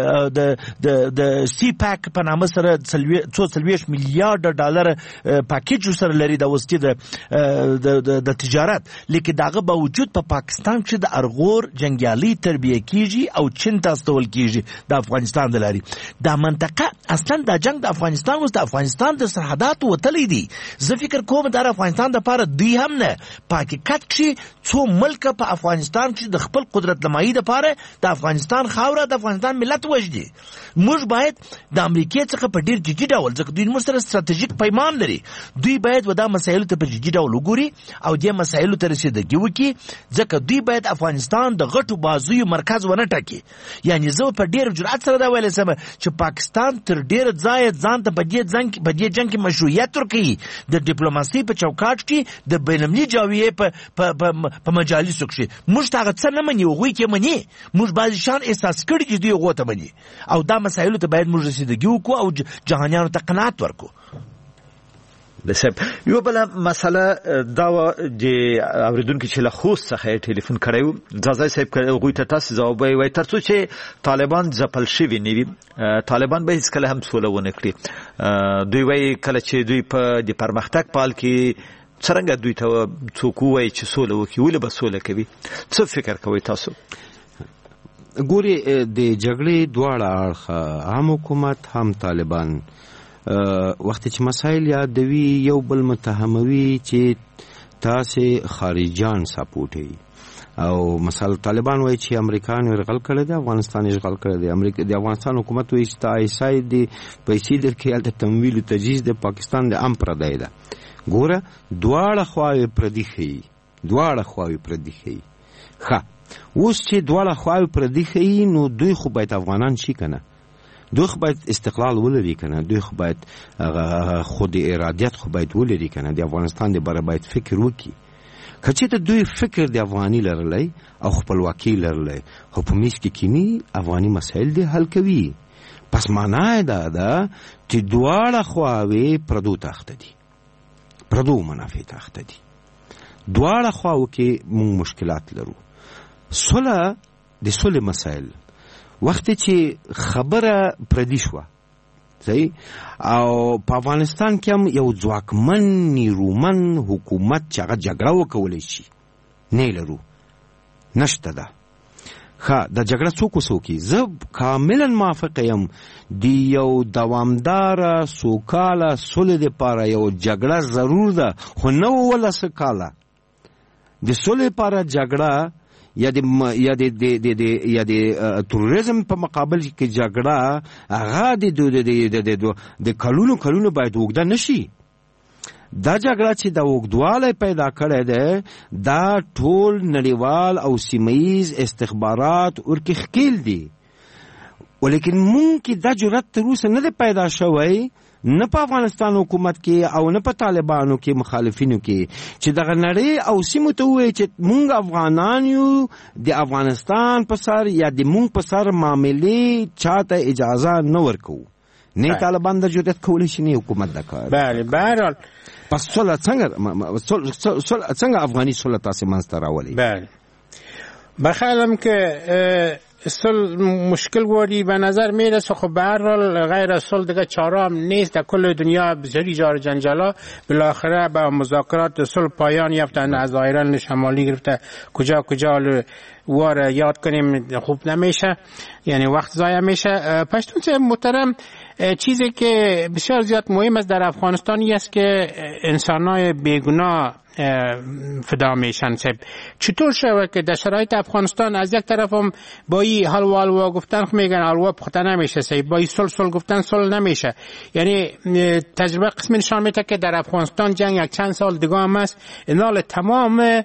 د سی پاک په نامه سره 40 میلیارډ ډالر پاکیج سره لري د وستی د تجارت لیکن دغه باوجود په پاکستان کې د ارغور جنگیالي تربیه کیږي او چین ته استول کیږي د افغانستان دلاري دا منطقه اصلا د جنگ د افغانستان اوس د افغانستان د سرحدات وتلی دي زه فکر کوم د افغانستان د لپاره دوی هم نه په حقیقت کې څو ملک په افغانستان کې د خپل قدرت نمایي لپاره د افغانستان خاوره د افغانستان ملت وجدي موږ باید د امریکا څخه په ډیر جدي ډول ځکه دوی موږ سره ستراتیژیک پیمان لري دوی باید ودا مسایل ته په جدي ډول وګوري او د مسایلو ته رسیدګي وکړي ځکه دوی باید افغانستان د غټو بازوی مرکز ونه ټاکي یعنی زه په ډیر جرأت سره دا ویل سم چې پاکستان تر ډیر ځای ځان ته په دې جنگ کې مشروعیت ورکړي د ډیپلوماسي په چوکاټ کې د بینالمللي جاویې په مجالسو کې موږ هغه څه نه مني وغوي کې مني موږ بعض شان احساس کړی چې دوی غوته مني او دا مسایلو ته باید موږ رسیدګي وکړو او جهانیانو ته قناعت ورکړو بسب یو بل مسله دا د اوریدونکو چې له خوست څخه ټلیفون کړو ځاځي صاحب غوي ته تاسو ځواب وایي ترڅو چې طالبان ځپل شوی نیوي طالبان به هیڅ کله هم سوله ونه کړي دوی وایي کله چې دوی په د پرمختګ پال کې څنګه دوی ته څوک وایي چې سوله وکړي ولې به سوله کوي څه فکر کوي تاسو ګوري د جګړې دواړه اړخ هم حکومت هم طالبان وخت چې مسایل یادوي یو بل متهموي چې تاسې خارجيان سپورټي او مثلا طالبان وایي چې امریکایان اشغال کړی دی افغانستان اشغال کړی دی امریکا د افغانستان حکومت وایي چې ایسای دی پیسې درکې هلته تمویل او تجهیز د پاکستان د ام پردی ده ګوره دواړه خواوې پردي ښیي ښه اوس چې دواړه خواوې پردي ښیي نو دوی خو باید افغانان شي که نه دوی خو باید استقلال ولري که نه دوی خو باید خود ارادیت خو باید ولري که نه د افغانستان د باره باید فکر وکړي که چېرته دوی فکر د افغاني لرلی او خپلواکي لرلی خو په میز کې کینی افغاني مسایل دی حل کوي پس معنا دا ده چې دواړه خواوې پردو ته اخته دي پردو منافع ته اخته دي دواړه خواو کې موږ مشکلات لرو صلح د صلح مسایل وخت چې خبره پردي شوه صحیح او په افغانستان کې هم یو ځواکمن نیرومن حکومت چې هغه جګړه وکولی شي نه لرو نشته ده ښه د جګړه څوک وسوکي زه کاملا موافق یم د یو دوامداره سوکاله صلح دپاره یو جګړه ضرور ده خو نه ولس کاله د صلح لپاره جګړه یا د تروریزم په مقابل کې جګړه هغه د کلونو باید اوږده نشي دا جګړه چې د اوږدوالی پیدا کړی دی دا ټول نړیوال او سیمهیز استخبارات ورکې ښکیل دي ولیکن مونږ کې دا جرأت تر اوسه نه دی پیدا شوی نه په افغانستان حکومت کې او نه په طالبانو کې مخالفینو کې چې دغه نړۍ او سیمو ته ووایي چې مونږ افغانان یو د افغانستان په سر یا د مونږ په سر معاملې چاته اجازه نه ورکوو نه طالبان د جرأت کولی شي نه حکومت دا کار بله بهرحال پس صلح څنګه افغاني صلح تاسې منځته راولي بله بخیالم که مشکل واری به نظر میرسه خب به هر حال غیر از صلح دیگه چاره هم نیست در کل دنیا بسیاری جار جنجالا بالاخره با مذاکرات صلح پایان یافتند از ایران شمالی گرفته کجا وار یاد کنیم خوب نمیشه یعنی وقت ضایع میشه پشتون محترم چیزی که بسیار زیاد مهم است در افغانستان است که انسانای بیگناه فدا میشن چطور شده که در شرایط افغانستان از یک طرف هم با این حلوا گفتن میگن حلوا پخته نمیشه با این صلح گفتن صلح نمیشه یعنی تجربه قسمی نشان میده که در افغانستان جنگ یک چند سال دیگه هم است انال تمام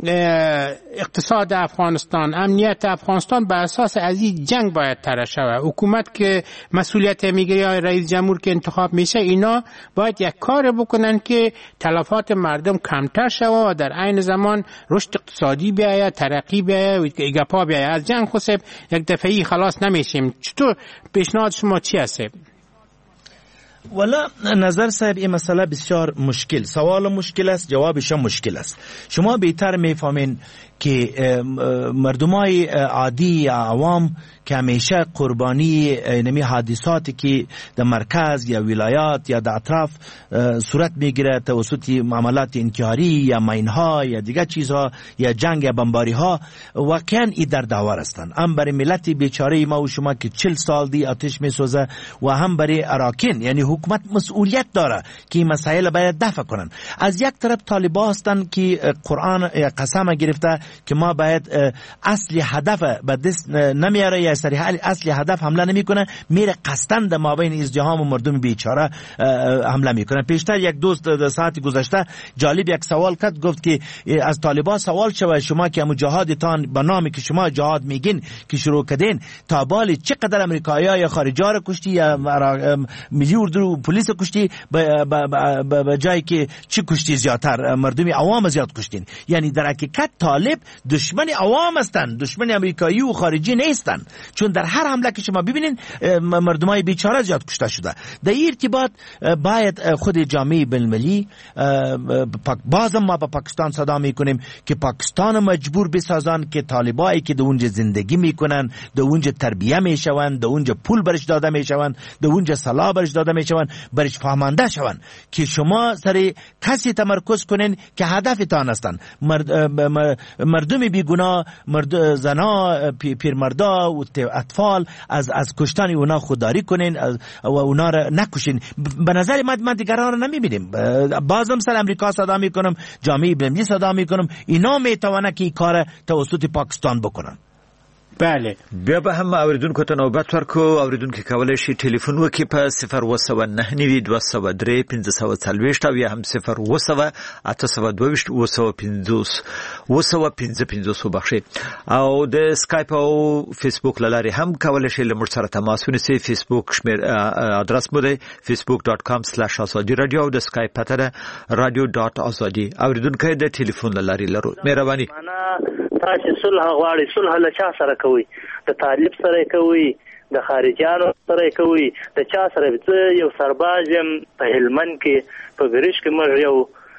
اقتصاد افغانستان امنیت افغانستان به اساس از این جنگ باید طرح شود حکومت که مسئولیت میگیره یا رئیس جمهور که انتخاب میشه اینا باید یک کار بکنن که تلفات مردم کمتر شود و در عین زمان رشد اقتصادی بیاید ترقی بیاید گپا بیاید از جنگ خود یک دفعی خلاص نمیشیم چطور پیشنهاد شما چی هست؟ والا نظر صاحب این مسئله بسیار مشکل سوال مشکل است جوابش مشکل است شما بهتر میفهمین که مردمای عادی عوام که همیشه قربانی نمی حادثاتی که در مرکز یا ولایات یا در اطراف صورت میگیره توسط معاملات انتحاری یا ماینها یا دیگر چیزها یا جنگ یا بمباری ها واقعا این در داور هستند هم برای ملت بیچاره ما و شما که 40 سال دی آتش میسوزه و هم برای اراکین یعنی حکومت مسئولیت داره که این مسائل باید دفع کنن از یک طرف طالبان هستند که قرآن قسم گرفته که ما باید اصلی هدف به دست نمیاره یا صریحا اصلی هدف حمله نمیکنه میره قصداً در مابین ازدحام و مردم بیچاره حمله میکنه پیشتر یک دوست ساعت گذشته جالب یک سوال کرد گفت که از طالبان سوال شوه شما که مجاهدتان به نامی که شما جهاد میگین که شروع کردین تا بال چقدر امریکایی‌ها یا خارجا رو کشتی یا ملی اردو پلیس کشتی به جایی که چی کشتی زیادتر مردم عوام زیاد کشتین یعنی در حقیقت طالب دشمن عوام هستند دشمن امریکایی و خارجی نیستند چون در هر حمله که شما ببینین مردمای بیچاره زیاد کشته شده در این ارتباط باید خود جامعه بین‌المللی بازم ما با پاکستان صدا میکنیم که پاکستان مجبور بسازن که طالبایی که در اونجا زندگی میکنن در اونجا تربیه میشون در اونجا پول برش داده میشون در اونجا سلاح برش داده میشون برش فهمانده شون که شما سر کسی تمرکز کنین که هدفتان هستن مردم بیگناه، زنا، پیرمردا و اطفال از کشتن اونا خودداری کنین و اونا را نکشین. به نظر من دیگران را نمیبینیم. بازم سر امریکا صدا میکنم، جامعه بین‌المللی صدا میکنم، اینا میتوانه که این کار توسط پاکستان بکنن. بله. بیا به هم اوریدونکو ته نوبت ورکو. اوریدونکو کولای شي ټلیفون وکړي په 01992 او یا هم 020 وبخښئ. او د سکایپ او فیسبوک لارې هم کولای شي له موږ سره تماس ونیسئ. فیسبوک شمیر ادرس مو دی facebook.com/azadi radio او د سکایپ پته ده radio.azadi. اوریدونکو د ټلیفون لارې لرو. مهرباني. تاسو صلح غواړئ، صلح له چا سره کوي؟ د طالب سره کوي، د خارجيانو سره کوي، د چا سره؟ یو سرباز يم په هلمند کې په ګریش کې مر یو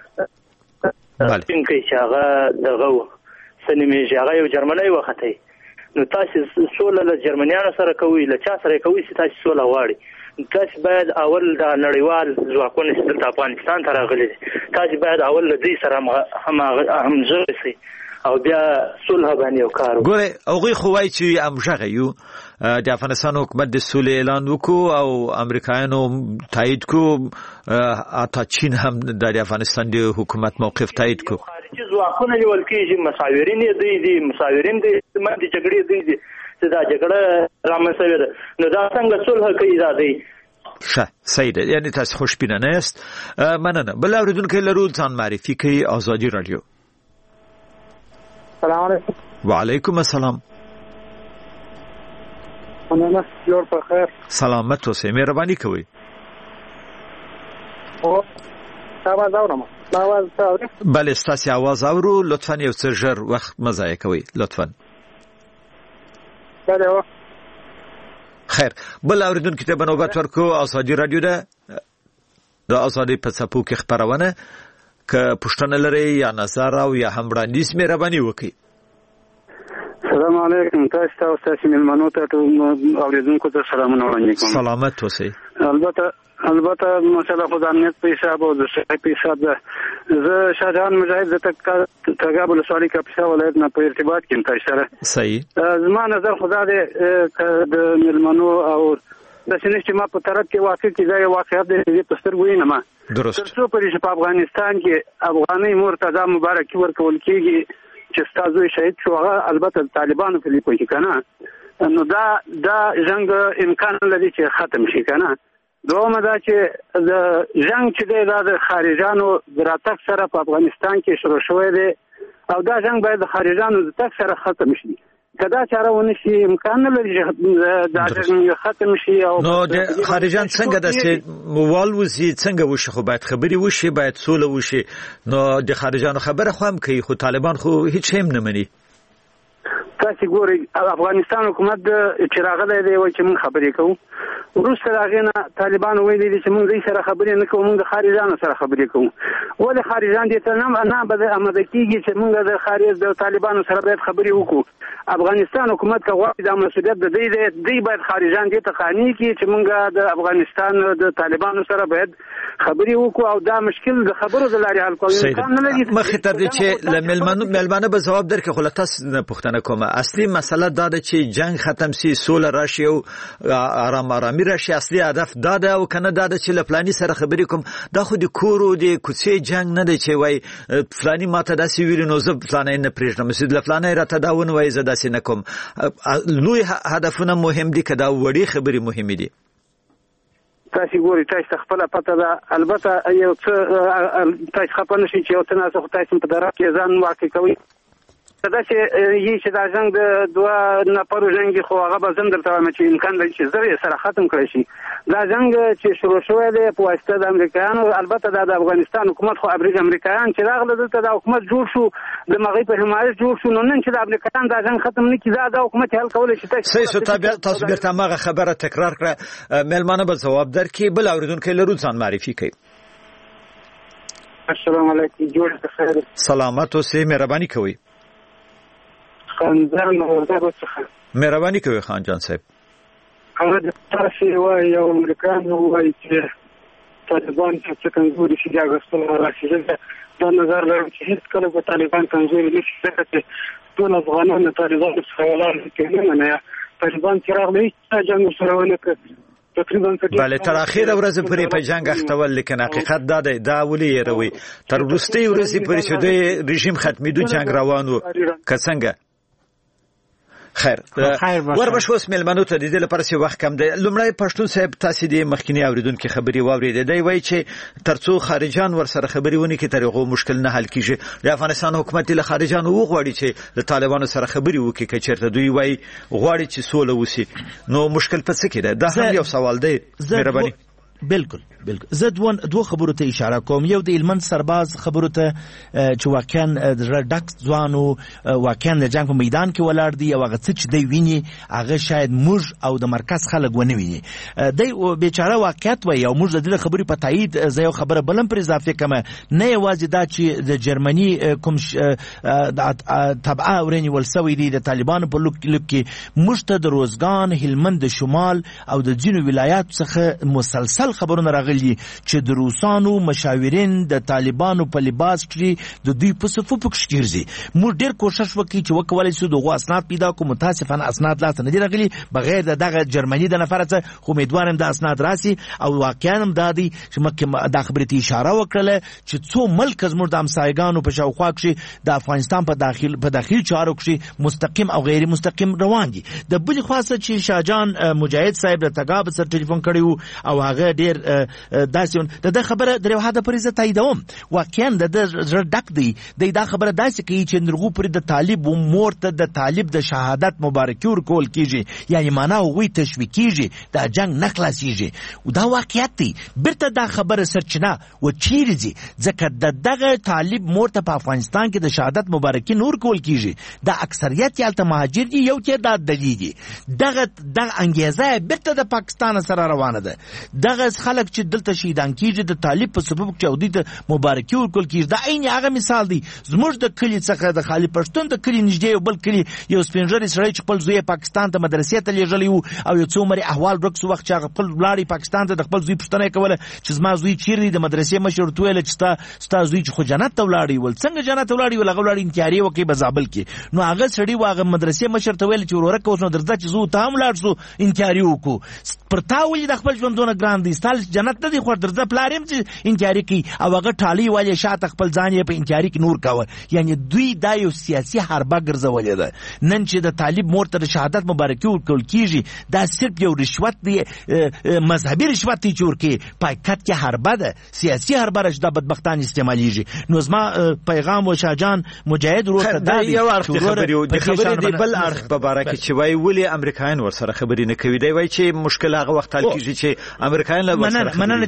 بلکې چې هغه دغه سنمي هغه یو جرمنی وخته. نو تاسو صلح له جرمنیانو سره کوي، له چا سره کوي چې تاسو صلح غواړئ؟ تاسو باید اول د نړیوال ځواکونو چې د افغانستان ته راغلي تاسو باید اول له دې سره همغږي شئ او بیا صلح باندې وکړو. ګوره هغه خو وایي چې امژغه یو د افغانستان حکومت د صلح اعلان وکړو او امریکایانو تایید کو، اته چین هم د افغانستان د حکومت موقف تایید کو. خارجي ځواکونه یول کېږي، مساویرین دي مساویرین دي د جګړې دي چې دا جګړه رامنځته نو دا څنګه صلح کوي دا دی. صحیح ده، یعنی تاسو خوشبینه نه است. مننه. بل اوریدونکو لرو ځان معرفي کوي. آزادی رادیو. السلام علیکم. وعلیکم السلام. مننه. جوړ په خیر. سلامت اوسئ. مهرباني کوئ. او आवाज اورم. आवाज اورئ؟ بله ستاسو आवाज اورو. لطفا یو څه ژر وخت مضایع کوئ لطفا. بله. خیر. بل اوریدونکو ته بنوبت ورکو. آزادی رادیو ده د آزادۍ په څپو کې خبرونه که پښتنه لري یا نظر او یا هم وړاندیز مهرباني وکړئ. السلام علیکم. تاسو تاسو ملمنو ته اوریدونکو ته سلامونه وړاندې کوم. سلامت اوسئ. البته مسله خو د امنیت په حساب او د صحت په حساب ده. زه شاهجهان مجاهد د تګاب ولسوالۍ کاپیسا ولایت نه په ارتباط کې تاسو سره. صحیح. زما نظر خدا دې د ملمنو او د سینې چې ما په طرف کې واقع کې دا یو واقعیت دی په سترګو یې نه ما درست. ترڅو پرې په افغانستان کې افغاني مرتضی مبارک ورکول کېږي چې ستاسو شهید شو، هغه البته طالبانو په لیکو کې کنه، نو دا جنگ امکان لري چې ختم شي کنه. دومره دا چې د جنگ چې دا د خارجانو دراتک سره په افغانستان کې شروع شوی دی او دا جنگ باید د خارجانو د تک سره ختم شي. کدا چاره ونه شي امکان نه لري چې دا جنگ ختم شي. او نو د خارجان څنګه د موال وزي څنګه وشي؟ خو باید خبري وشي، باید سوله وشي. نو د خارجانو خبره خو هم کوي، خو طالبان خو هیڅ هم نه مني. تاسو ګورئ افغانستان حکومت چې راغلی دی وایي چې موږ خبرې کوو، وروسته هغې نه طالبانو ویلي دي چې موږ دوی سره خبرې نه کوو، موږ د خارجانو سره خبرې کوو. ولې خارجان دې ته نه اماده کېږي چې موږ د خارج د طالبانو سره باید خبرې وکړو؟ افغانستان حکومت که غواړي دا مسؤلیت د دوی دی، دوی باید خارجان دې ته قانع کړي چې موږ د افغانستان د طالبانو سره باید خبرې وکړو او دا مشکل د خبرو د لارې حل کوو. امکان نه لري. مخکې تر دې چې له مېلمانه به ځواب درکړي، خو له تاسو نه پوښتنه کومه. اصلي مسله دا ده چې جنگ ختم شي، سوله راشي او آرامي راشي. اصلي هدف دا ده او کنه دا ده چې له فلاني سره خبرې کوم. دا خو د کورو د کوڅې جنگ نه دی چې وای فلاني ماته داسې ویل نو زه فلاني نه پرېږدم، له فلاني راته دا ونه وای زه داسې نه کوم. لوی هدفونه مهم دي که دا وړي خبرې مهمې دي. تاسو ګورئ تاسو خپل پته ده. البته یو څه تاسو خپل نشئ چې یو څه نه تاسو په درک کې ځان واقع کوي. دا چې یی چې دا جنگ د دوه نفرو جنگ خو هغه به زم درته وایم چې امکان لري چې زر سره ختم کړی شي. دا جنگ چې شروع شوی دی په واسطه د امریکایانو، البته دا د افغانستان حکومت خو امریکایان چې راغله دلته دا حکومت جوړ شو، د مغرب په حمایت جوړ شو. نو نن چې د امریکایان دا جنگ ختم نه کړي دا حکومت حل کولای شي. تاسو بیرته ماغه خبره تکرار کړه. مېلمانه به ځواب درکړي. بل اوریدونکو لرو ځان معرفي کوي. السلام علیکم. جوړ په خیر. سلامت اوسئ. مهرباني کوئ. خانجان وردګو څخه. مهرباني کوي خانجان صاحب. هغه د تاسو وایي او امریکایانو وایي چې طالبان چې کمزوري شي دا غوښتل راشي دا نظر لرم چې هیڅ کله به طالبان کمزوري نشي ځکه چې ټول افغانان د طالبان څخه ولاړ دي نه طالبان چې راغلي چې جنگ سره ونه کړ تقریبا بله تر اخیره ورځ پورې په جنگ اختول لیکن حقیقت دا دی دا ولې یروي تر وروستۍ ورځې پورې چې د رژیم ختمېدو جنگ روانو که څنګه خیر وربشوس ملمنو ته د دې لپاره چې وخت کم دی لومړی پښتون صاحب تاسو د مخکینی اوریدونکو خبري واورېدې دی وایي چې ترڅو خارجان ورسره خبري ونی کې ترغو مشکل نه حل کیږي د افغانستان حکومت له خارجانو وغواړي چې د طالبانو سره خبري وکړي چې چیرته دوی وایي غواړي چې سوله وسی نو مشکل په څه کې ده دا هم یو سوال دی مهرباني بالکل زه دوه خبرو ته اشاره کوم یو د هلمند سرباز خبرو ته چې واقعا ډک ځوانو واقعا د جنگ په میدان کې ولاړ دي او هغه څه چې دی ویني هغه شاید موږ او د مرکز خلک ونه ویني دی بیچاره واقعیت وایي او موږ د دې خبرې په تایید زه یو خبره بلم پر اضافه کوم نه یوازې دا چې د جرمني کوم تبعه ورنیول سوی دي د طالبانو په لوک کې موږ ته د روزګان هلمند شمال او د ځینو ولایات څخه مسلسل خبرونه راغلي چې د روسانو مشاورین د طالبانو په لباس کې د دوی په صفو پکښ ګرځي موږ ډېر کوشش وکړو چې وکولای شو دغه اسناد پیدا کوو متاسفانه اسناد لاته نه دي راغلي بغیر دغه جرمني د نفر څخه خو امیدوارم د اسناد راسي او واقعا هم دادي چې مکه د خبرې ته اشاره وکړه چې څو ملک زموږ د همسایګانو په شاوخوا کې د افغانستان په داخلي چارو کې مستقیم او غیر مستقیم روان دي د بل خاصه چې شاهجان مجاهد صاحب د تګاب سره ټلیفون کړیو او هغه ډیر داسې د خبره د یو حدا پرې زه تاییدوم واقعا د زړه ډک دی دا خبره داسې کوي چې نرغو پر د طالب و مورته د طالب د شهادت مبارکي ورکول کیږي یعنی معنا وی تشویق کیږي دا جنگ نه خلاصيږي او دا واقعیت دی برته دا خبره سرچنه و چیرځي ځکه دغه طالب مورته په افغانستان کې د شهادت مبارکي نور کول کیږي دا اکثریت یالته مهاجر دي یو کې دا دلیږي دغه انګیزه برته د پاکستان سره روانه ده دغه خلک چې دلته شهیدان کیږي د طالب په سبب چې اودي ته مبارکي ورکول کیږي دا عین هغه مثال دی زموږ د کلی څخه د خالي پښتون د کلی نږدې یو بل کلی یو سپینږیري سړی چې خپل زوی پاکستان ته مدرسې ته لیږلی او یو څو مری احوال ورکس وخت چې خپل بلاړي پاکستان ته د خپل زوی پښتنه کوله چې زما زوی چیرې د مدرسې مشر تویل چې ستا زوی چې خو جنت ته ولاړی ول څنګه جنت ته ولاړی ول هغه ولاړی انتیاری وکي بزابل کې نو هغه سړی واغه مدرسې مشر تویل چې ورورک اوس نو درځه چې زو ته هم لاړ سو انتیاری وکړو پرتاوی د خپل ژوندونه ګران دي ستال جنت ته دی خو درځه پلاریم چې انتیاری کی او هغه ټالی والی شاته خپل ځان یې په انتیاری کې نور کاوه یعنی دوی دا یو سیاسي حربه ګرځولې ده نن چې د طالب مورته د شهادت مبارکي ورکول کیږي دا صرف یو رشوت دی مذهبي رشوت دی چې ورکي پایکټ کې حربه ده سیاسي حربه رش د بدبختان استعماليږي نو زما پیغام و شاهجان مجاهد ورته دا یو اړخ خبرې دی بل اړخ په باره کې چې وای ولې امریکایان ورسره خبرې نه کوي دی وای چې مشکل هغه وخت حل کیږي چې امریکایان له ورسره مننه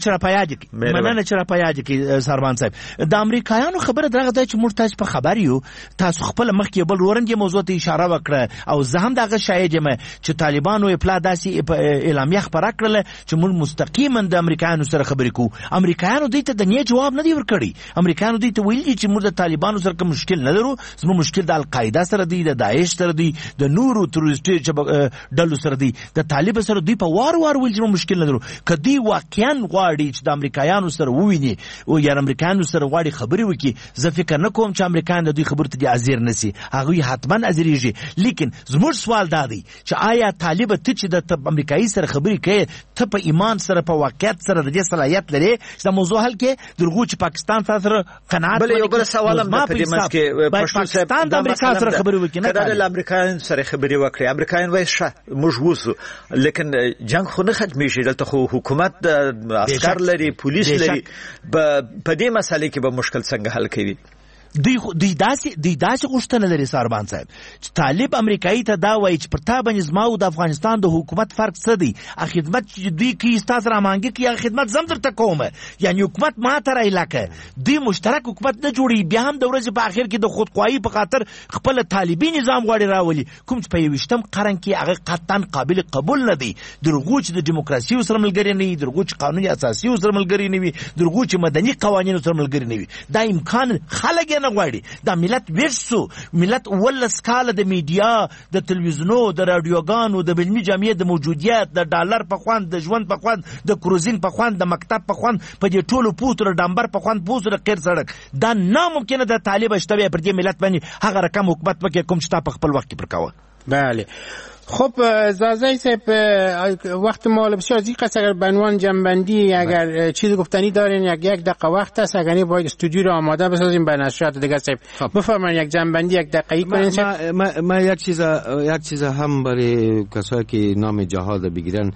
چې را پیاج کی سروان صاحب د امریکایانو خبره درغه ده چې موږ تاسو په خبر یو تاسو خپل مخکې بل ورنګي موضوع ته اشاره وکړه او زه هم دغه شاهد یم چې طالبانو اپلا داسي اعلامیه خبره کړله چې موږ مستقیما د امریکایانو سره خبرې کوو امریکایانو دوی ته د نه جواب نه دی ورکړي امریکایانو دوی ته ویلي چې موږ د طالبانو سره کوم مشکل نه لرو زموږ مشکل د القاعده سره دی د داعش سره دی د نورو تروریستي ډلو سره دی د طالب سره دوی په وار ویل چې مشکل نه لرو کدی واقعا غواړي چې د امریکایانو سره وویني او یا امریکایانو سره غواړي خبرې وکړي زه فکر نه کوم چې امریکایان د دوی خبرو ته حاضر نشي هغه حتما حاضرېږي لیکن زموږ سوال دا دی چې آیا طالب ته چې د امریکایي سره خبرې کوي ته په ایمان سره په واقعیت سره د دې صلاحیت لري چې د موضوع حل کې درغو چې پاکستان سره قناعت بل یو بل سوال هم په دې منځ کې پاکستان د امریکا سره خبرې وکړي نه کله د امریکایان سره خبرې وکړي امریکایان وایي شه موږ ووسو لیکن جنگ خو نه ختمېږي دلته خو حکومت د عسكر لري پولیس لري په دې مسالې کې به مشکل څنګه حل کوي دوی داسې غوښتنه لري ساربان صاحب چې طالب امریکایي ته دا وایي چې پر تا باندې زما او د افغانستان د حکومت فرق څه دی خدمت چې دوی کوي ستاسو را مانګي کوي خدمت زم درته کوم یعنی حکومت ما ته رايلاکه دوی مشترک حکومت نه جوړي بیا هم د ورځې په اخر کې د خودخواهی په خاطر خپل طالبي نظام غواړي راولي کوم چې په 20م قرن کې هغه قطعا قابل قبول نه دی درغو چې د دیموکراسي سره ملګری نه وي درغو چې قانوني اساسي سره ملګری نه وي درغو چې مدني قوانینو سره ملګری نه وي دا امکان خلک بخنه غواړي دا ملت ورسو ملت ولس کال د میډیا د تلویزیونو د رادیوګانو د علمي جامعې د موجودیت د ډالر په خوان د ژوند په خوان د کروزین په خوان د مکتب په خوان په دې ټولو پوتره ډامبر په خوان پوزره قیر سړک دا ناممکنه د طالب اشتباه پر دې ملت باندې هغه رقم حکومت وکړي کوم چې تا په خپل وخت کې پرکاوه. بله خب زازای صاحب وقت ما بسیار ضیق است. اگر به عنوان جنبندی اگر چیز گفتنی دارین یک دقیقه وقت است اگر باید استودیو رو آماده بسازیم به نشریات دیگه صاحب بفرمایید یک جنبندی یک دقیقه کنین. ما یک چیز هم برای کسایی که نام جهاد بگیرن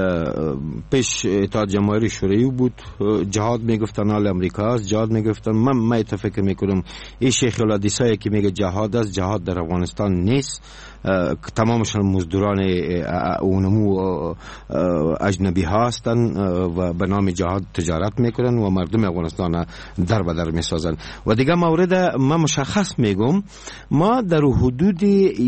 پیش اتحاد جماهیر شوروی بود جهاد میگفتن حال امریکا است جهاد میگفتن من اتفاق میکنم این شیخ الحدیثایی که میگه جهاد است جهاد در افغانستان نیست تمامشان مزدوران اونمو اجنبی هستن و به نام جهاد تجارت میکنن و مردم افغانستان در به در میسازن. و دیگه مورد ما مشخص میگم ما در حدود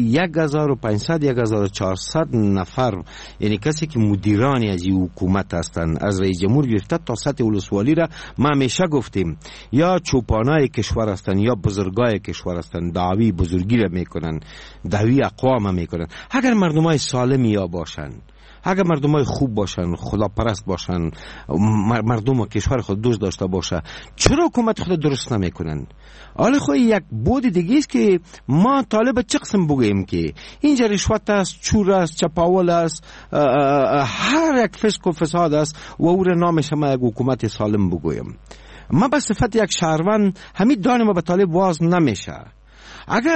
1500 1400 نفر یعنی کسی که مدیرانی از این حکومت هستن از رئیس جمهور گرفته تا سطح ولسوالی را ما همیشه گفتیم یا چوپانای کشور هستن یا بزرگای کشور هستن دعوی بزرگی را میکنن دعوی اقوام میکنن. اگر مردمای سالمی یا باشن اگر مردمای خوب باشن خداپرست باشن مردم و کشور خود دوست داشته باشه چرا حکومت خود درست نمیکنن؟ حالا خو یک بود دیگه است که ما طالب چه قسم بگوییم که اینجا رشوت است چور است چپاول است هر یک فسق و فساد است و او را نامش ما یک حکومت سالم بگویم. ما به صفت یک شهروند همین دانه ما به طالب واز نمیشه. اگر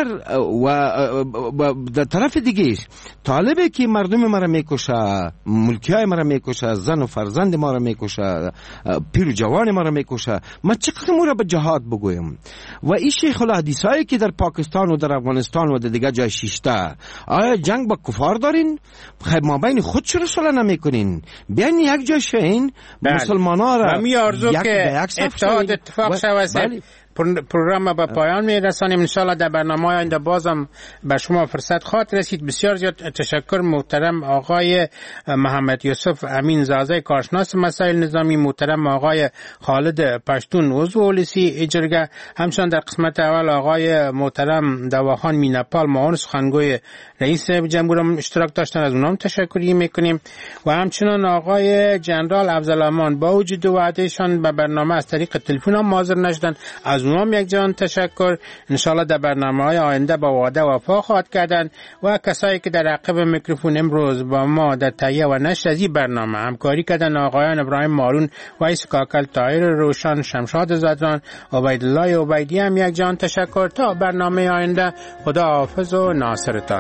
و در طرف دیگه طالبه که مردم ما را میکشه ملکیای ما را میکشه زن و فرزند ما را میکشه پیر و جوان ما را میکشه ما چه قسم او را به جهاد بگویم؟ و این شیخ الحدیثایی که در پاکستان و در افغانستان و در دیگه جای شیشته آیا جنگ با کفار دارین؟ خیلی ما بین خود چرا صلح نمیکنین؟ بیاین یک جای شین مسلمانا را همی ارزو که اتفاق شود. پروگرام به پایان میرسانیم انشاءالله. در برنامه آینده بازم به شما فرصت خواهد رسید. بسیار زیاد تشکر محترم آقای محمد یوسف امین زازای کارشناس مسائل نظامی، محترم آقای خالد پشتون عضو اولسی جرگه، همچنان در قسمت اول آقای محترم دواخان مینپال معاون سخنگوی رئیس جمهور اشتراک داشتن، از اونام تشکری میکنیم و همچنان آقای جنرال افضلامان با وجود وعدهشان به برنامه از طریق تلفن هم حاضر نشدن، از اونام یک جان تشکر. انشالله در برنامه‌های آینده با وعده وفا خواهد کردن و کسایی که در عقب میکروفون امروز با ما در تهیه و نشر از این برنامه همکاری کردن آقایان ابراهیم مارون و ایس کاکل، طاهر روشن، شمشاد زدران، عبیدالله عبیدی هم یک جان تشکر. تا برنامه آینده خدا حافظ و ناصرتان.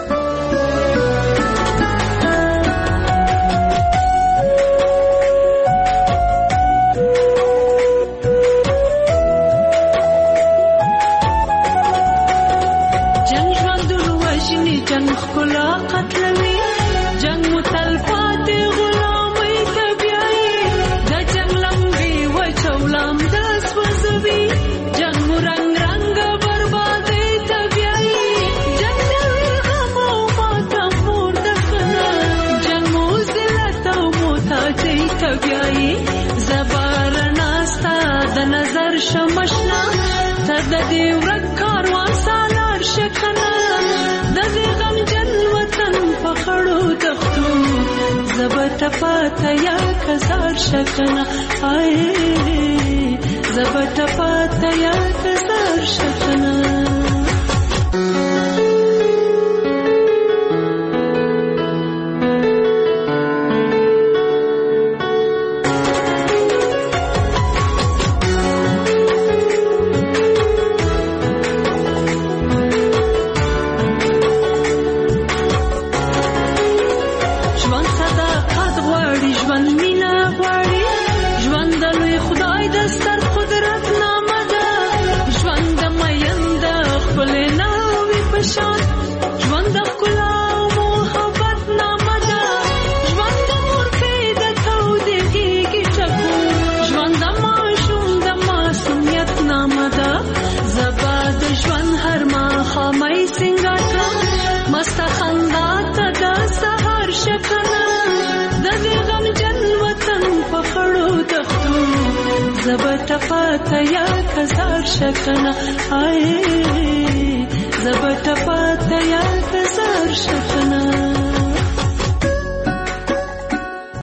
شمشنا تد دې ورک کاروان سالار شکنه د دې غم جن وطن په خړو دښتو زبته پاته یا کزار شکنه آی زبته پاته یا کزار شکنه. زبټ پاتیا کزار شکنا آئے زبټ پاتیا کزار شکنا